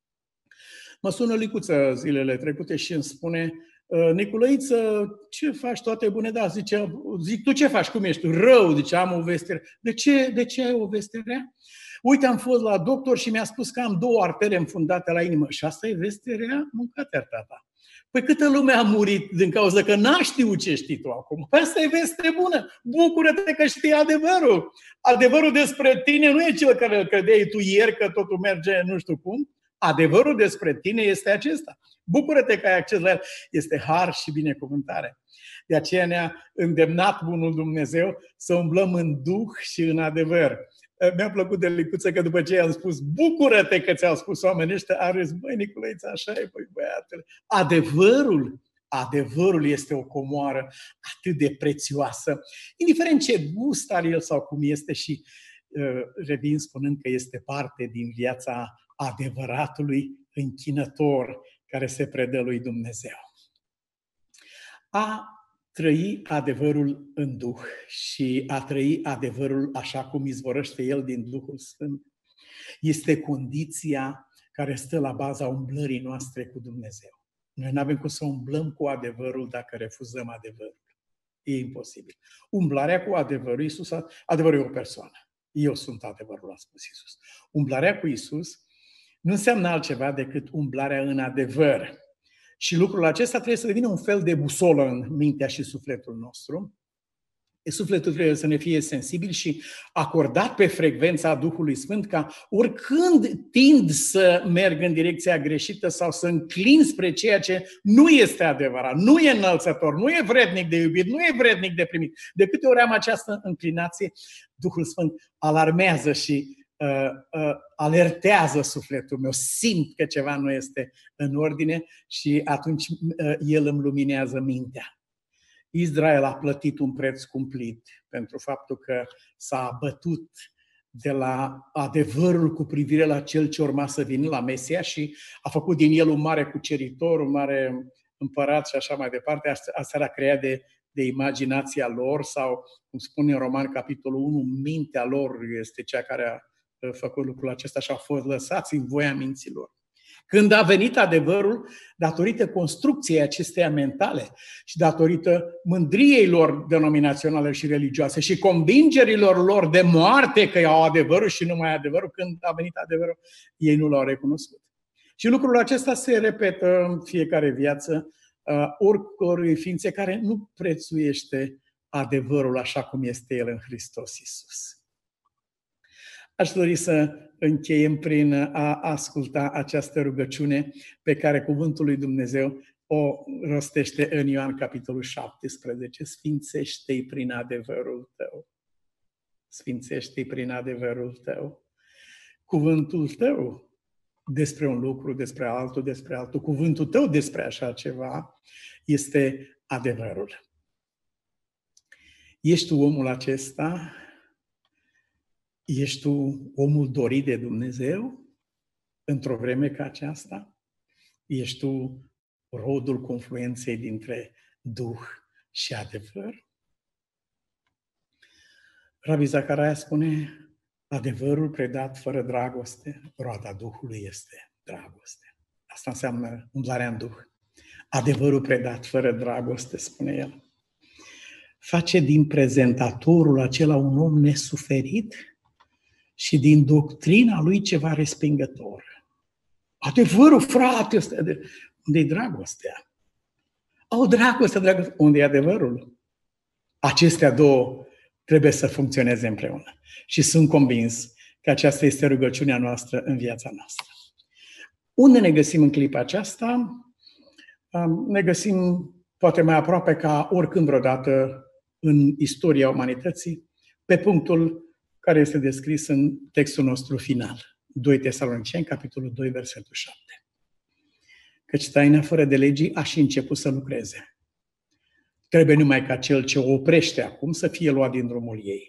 Mă sună Licuță zilele trecute și îmi spune, Niculăiță, ce faci toate bune? Da, zice, zic, tu ce faci? Cum ești? Rău, zice, am o veste rea. De ce, de ce ai o veste rea? Uite, am fost la doctor și mi-a spus că am două artere înfundate la inimă. Și asta e veste rea? Mâncat tata. Păi câtă lume a murit din cauza că n-a știut ce știi tu acum. Păi asta e veste bună. Bucură-te că știi adevărul. Adevărul despre tine nu e cel care îl credeai tu ieri că totul merge nu știu cum. Adevărul despre tine este acesta. Bucură-te că ai acces la el. Este har și binecuvântare. De aceea ne-a îndemnat bunul Dumnezeu să umblăm în duh și în adevăr. Mi-a plăcut de Licuță că după ce i-am spus bucură-te că ți-au spus oamenii ăștia, a râs, băi Niculăiță, așa e, băi băiatele. Adevărul, adevărul este o comoară atât de prețioasă, indiferent ce gust are el sau cum este și uh, revin spunând că este parte din viața adevăratului închinător care se predă lui Dumnezeu. A trăi adevărul în Duh și a trăi adevărul așa cum izvorăște el din Duhul Sfânt este condiția care stă la baza umblării noastre cu Dumnezeu. Noi nu avem cum să umblăm cu adevărul dacă refuzăm adevărul. E imposibil. Umblarea cu adevărul, Iisus, adevărul e o persoană. Eu sunt adevărul, a spus Iisus. Umblarea cu Iisus nu înseamnă altceva decât umblarea în adevăr. Și lucrul acesta trebuie să devină un fel de busolă în mintea și sufletul nostru. Sufletul trebuie să ne fie sensibil și acordat pe frecvența Duhului Sfânt ca oricând tind să merg în direcția greșită sau să înclin spre ceea ce nu este adevărat, nu e înălțător, nu e vrednic de iubit, nu e vrednic de primit. De câte ori am această înclinație, Duhul Sfânt alarmează și Uh, uh, alertează sufletul meu, simt că ceva nu este în ordine și atunci uh, el îmi luminează mintea. Israel a plătit un preț cumplit pentru faptul că s-a abătut de la adevărul cu privire la cel ce urma să vină, la Mesia, și a făcut din el un mare cuceritor, un mare împărat și așa mai departe. Asta era creat de, de imaginația lor sau, cum spune în Roman, capitolul unu, mintea lor este cea care a făcut lucrul acesta și au fost lăsați în voia minților. Când a venit adevărul, datorită construcției acesteia mentale și datorită mândriei lor denominaționale și religioase și convingerilor lor de moarte că au adevărul și nu mai adevărul, când a venit adevărul, ei nu l-au recunoscut. Și lucrul acesta se repetă în fiecare viață, uh, oricărui ființe care nu prețuiește adevărul așa cum este el în Hristos Iisus. Aș dori să încheiem prin a asculta această rugăciune pe care Cuvântul lui Dumnezeu o rostește în Ioan capitolul șaptesprezece. Sfințește-i prin adevărul tău. Sfințește-i prin adevărul tău. Cuvântul tău despre un lucru, despre altul, despre altul, cuvântul tău despre așa ceva este adevărul. Ești tu omul acesta? Ești tu omul dorit de Dumnezeu într-o vreme ca aceasta? Ești tu rodul confluenței dintre Duh și adevăr? Rabbi Zaccaria spune, adevărul predat fără dragoste, roada Duhului este dragoste. Asta înseamnă umblarea în Duh. Adevărul predat fără dragoste, spune el, face din prezentatorul acela un om nesuferit și din doctrina lui ceva respingător. Adevărul, frate, unde-i dragostea? O, dragoste, dragoste. Unde e adevărul? Acestea două trebuie să funcționeze împreună. Și sunt convins că aceasta este rugăciunea noastră în viața noastră. Unde ne găsim în clipa aceasta? Ne găsim poate mai aproape ca oricând vreodată în istoria umanității, pe punctul care este descris în textul nostru final, doi Tesaloniceni, capitolul doi, versetul șapte. Căci taina fără de legii a și început să lucreze. Trebuie numai ca cel ce o oprește acum să fie luat din drumul ei.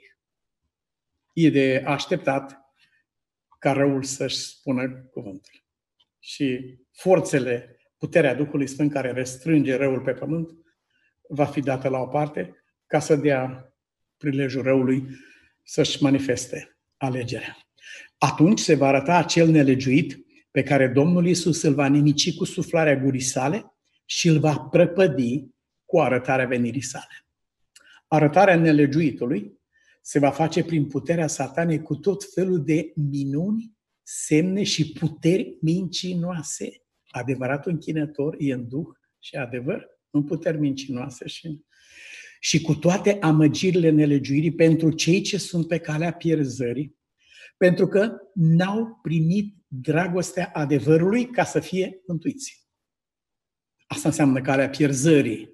E de așteptat ca răul să-și spună cuvântul. Și forțele, puterea Duhului Sfânt care restrânge răul pe pământ, va fi dată la o parte ca să dea prilejul răului să-și manifeste alegerea. Atunci se va arăta acel nelegiuit pe care Domnul Iisus îl va nimici cu suflarea gurii sale și îl va prăpădi cu arătarea venirii sale. Arătarea nelegiuitului se va face prin puterea Satanei cu tot felul de minuni, semne și puteri mincinoase. Adevăratul închinător e în duh și adevăr, nu puteri mincinoase și... și cu toate amăgirile nelegiuirii pentru cei ce sunt pe calea pierzării, pentru că n-au primit dragostea adevărului ca să fie mântuiți. Asta înseamnă calea pierzării.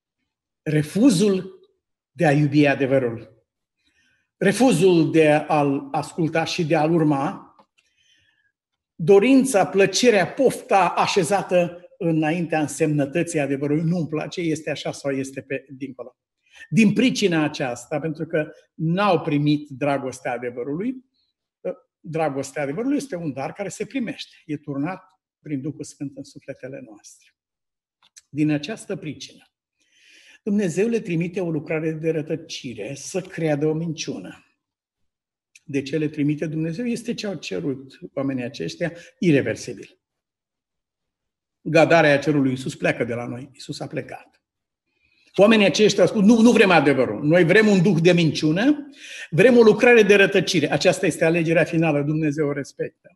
Refuzul de a iubi adevărul. Refuzul de a-l asculta și de a-l urma. Dorința, plăcerea, pofta așezată înaintea însemnătății adevărului. Nu-mi place, este așa sau este pe dincolo. Din pricina aceasta, pentru că n-au primit dragostea adevărului, dragostea adevărului este un dar care se primește. E turnat prin Duhul Sfânt în sufletele noastre. Din această pricină, Dumnezeu le trimite o lucrare de rătăcire să creadă o minciună. De ce le trimite Dumnezeu? Este ce au cerut oamenii aceștia, ireversibil. Gadarea cerului Iisus pleacă de la noi. Iisus a plecat. Oamenii aceștia au spus, nu, nu vrem adevărul. Noi vrem un duh de minciună, vrem o lucrare de rătăcire. Aceasta este alegerea finală. Dumnezeu o respectă.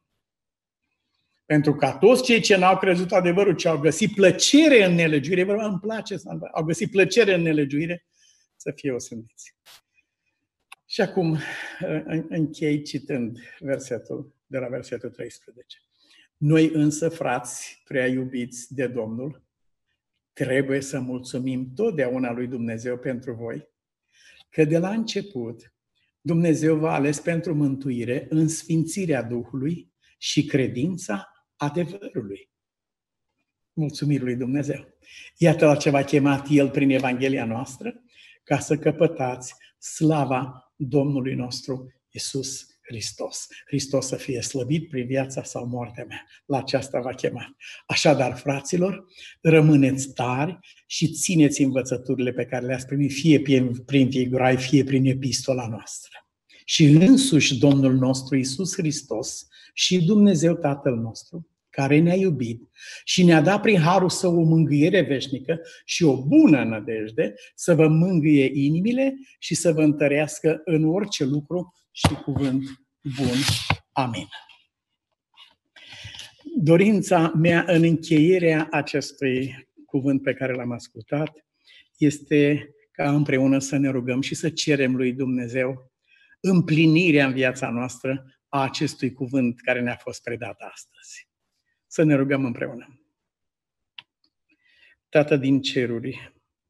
Pentru că toți cei ce n-au crezut adevărul, ce au găsit plăcere în nelegiuire, îmi place să au găsit plăcere în nelegiuire, să fie osândiți. Și acum închei citând versetul, de la versetul treisprezece. Noi însă, frați prea iubiți de Domnul, trebuie să mulțumim totdeauna lui Dumnezeu pentru voi, că de la început Dumnezeu v-a ales pentru mântuire în sfințirea Duhului și credința adevărului. Mulțumiri lui Dumnezeu. Iată la ce v-a chemat El prin Evanghelia noastră, ca să căpătați slava Domnului nostru Iisus Hristos. Hristos să fie slăvit prin viața sau moartea mea. La aceasta v-a chemat. Așadar, fraților, rămâneți tari și țineți învățăturile pe care le-ați primit, fie prin figurai, fie prin epistola noastră. Și însuși Domnul nostru Iisus Hristos și Dumnezeu Tatăl nostru, care ne-a iubit și ne-a dat prin harul Său o mângâiere veșnică și o bună nădejde, să vă mângâie inimile și să vă întărească în orice lucru și cuvânt bun. Amin. Dorința mea în încheierea acestui cuvânt pe care l-am ascultat este ca împreună să ne rugăm și să cerem lui Dumnezeu împlinirea în viața noastră a acestui cuvânt care ne-a fost predat astăzi. Să ne rugăm împreună. Tată din ceruri,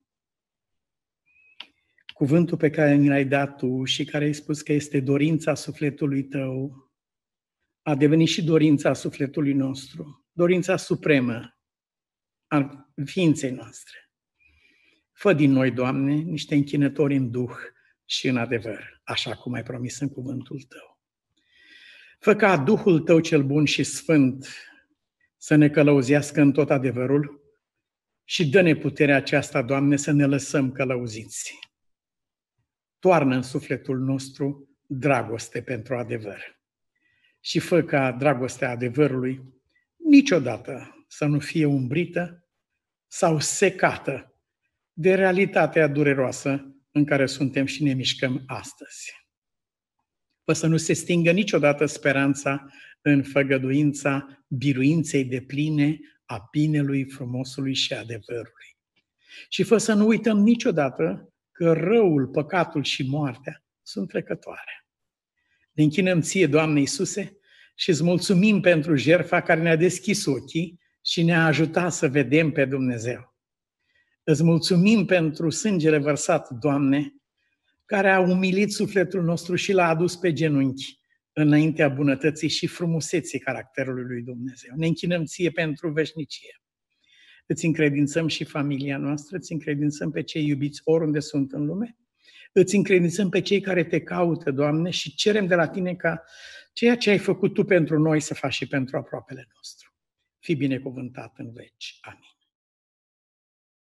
cuvântul pe care mi l-ai dat Tu și care ai spus că este dorința sufletului Tău, a devenit și dorința sufletului nostru, dorința supremă a ființei noastre. Fă din noi, Doamne, niște închinători în duh și în adevăr, așa cum ai promis în cuvântul Tău. Fă ca Duhul Tău cel bun și sfânt să ne călăuzească în tot adevărul și dă-ne puterea aceasta, Doamne, să ne lăsăm călăuziți. Toarnă în sufletul nostru dragoste pentru adevăr și fă ca dragostea adevărului niciodată să nu fie umbrită sau secată de realitatea dureroasă în care suntem și ne mișcăm astăzi. Fă să nu se stingă niciodată speranța în făgăduința biruinței depline a binelui, frumosului și adevărului. Și fă să nu uităm niciodată că răul, păcatul și moartea sunt trecătoare. Ne închinăm Ție, Doamne Iisuse, și îți mulțumim pentru jertfa care ne-a deschis ochii și ne-a ajutat să vedem pe Dumnezeu. Îți mulțumim pentru sângele vărsat, Doamne, care a umilit sufletul nostru și l-a adus pe genunchi înaintea bunătății și frumuseții caracterului lui Dumnezeu. Ne închinăm Ție pentru veșnicie. Îți încredințăm și familia noastră, îți încredințăm pe cei iubiți oriunde sunt în lume, îți încredințăm pe cei care Te caută, Doamne, și cerem de la Tine ca ceea ce ai făcut Tu pentru noi să faci și pentru aproapele nostru. Fii binecuvântat în veci. Amin.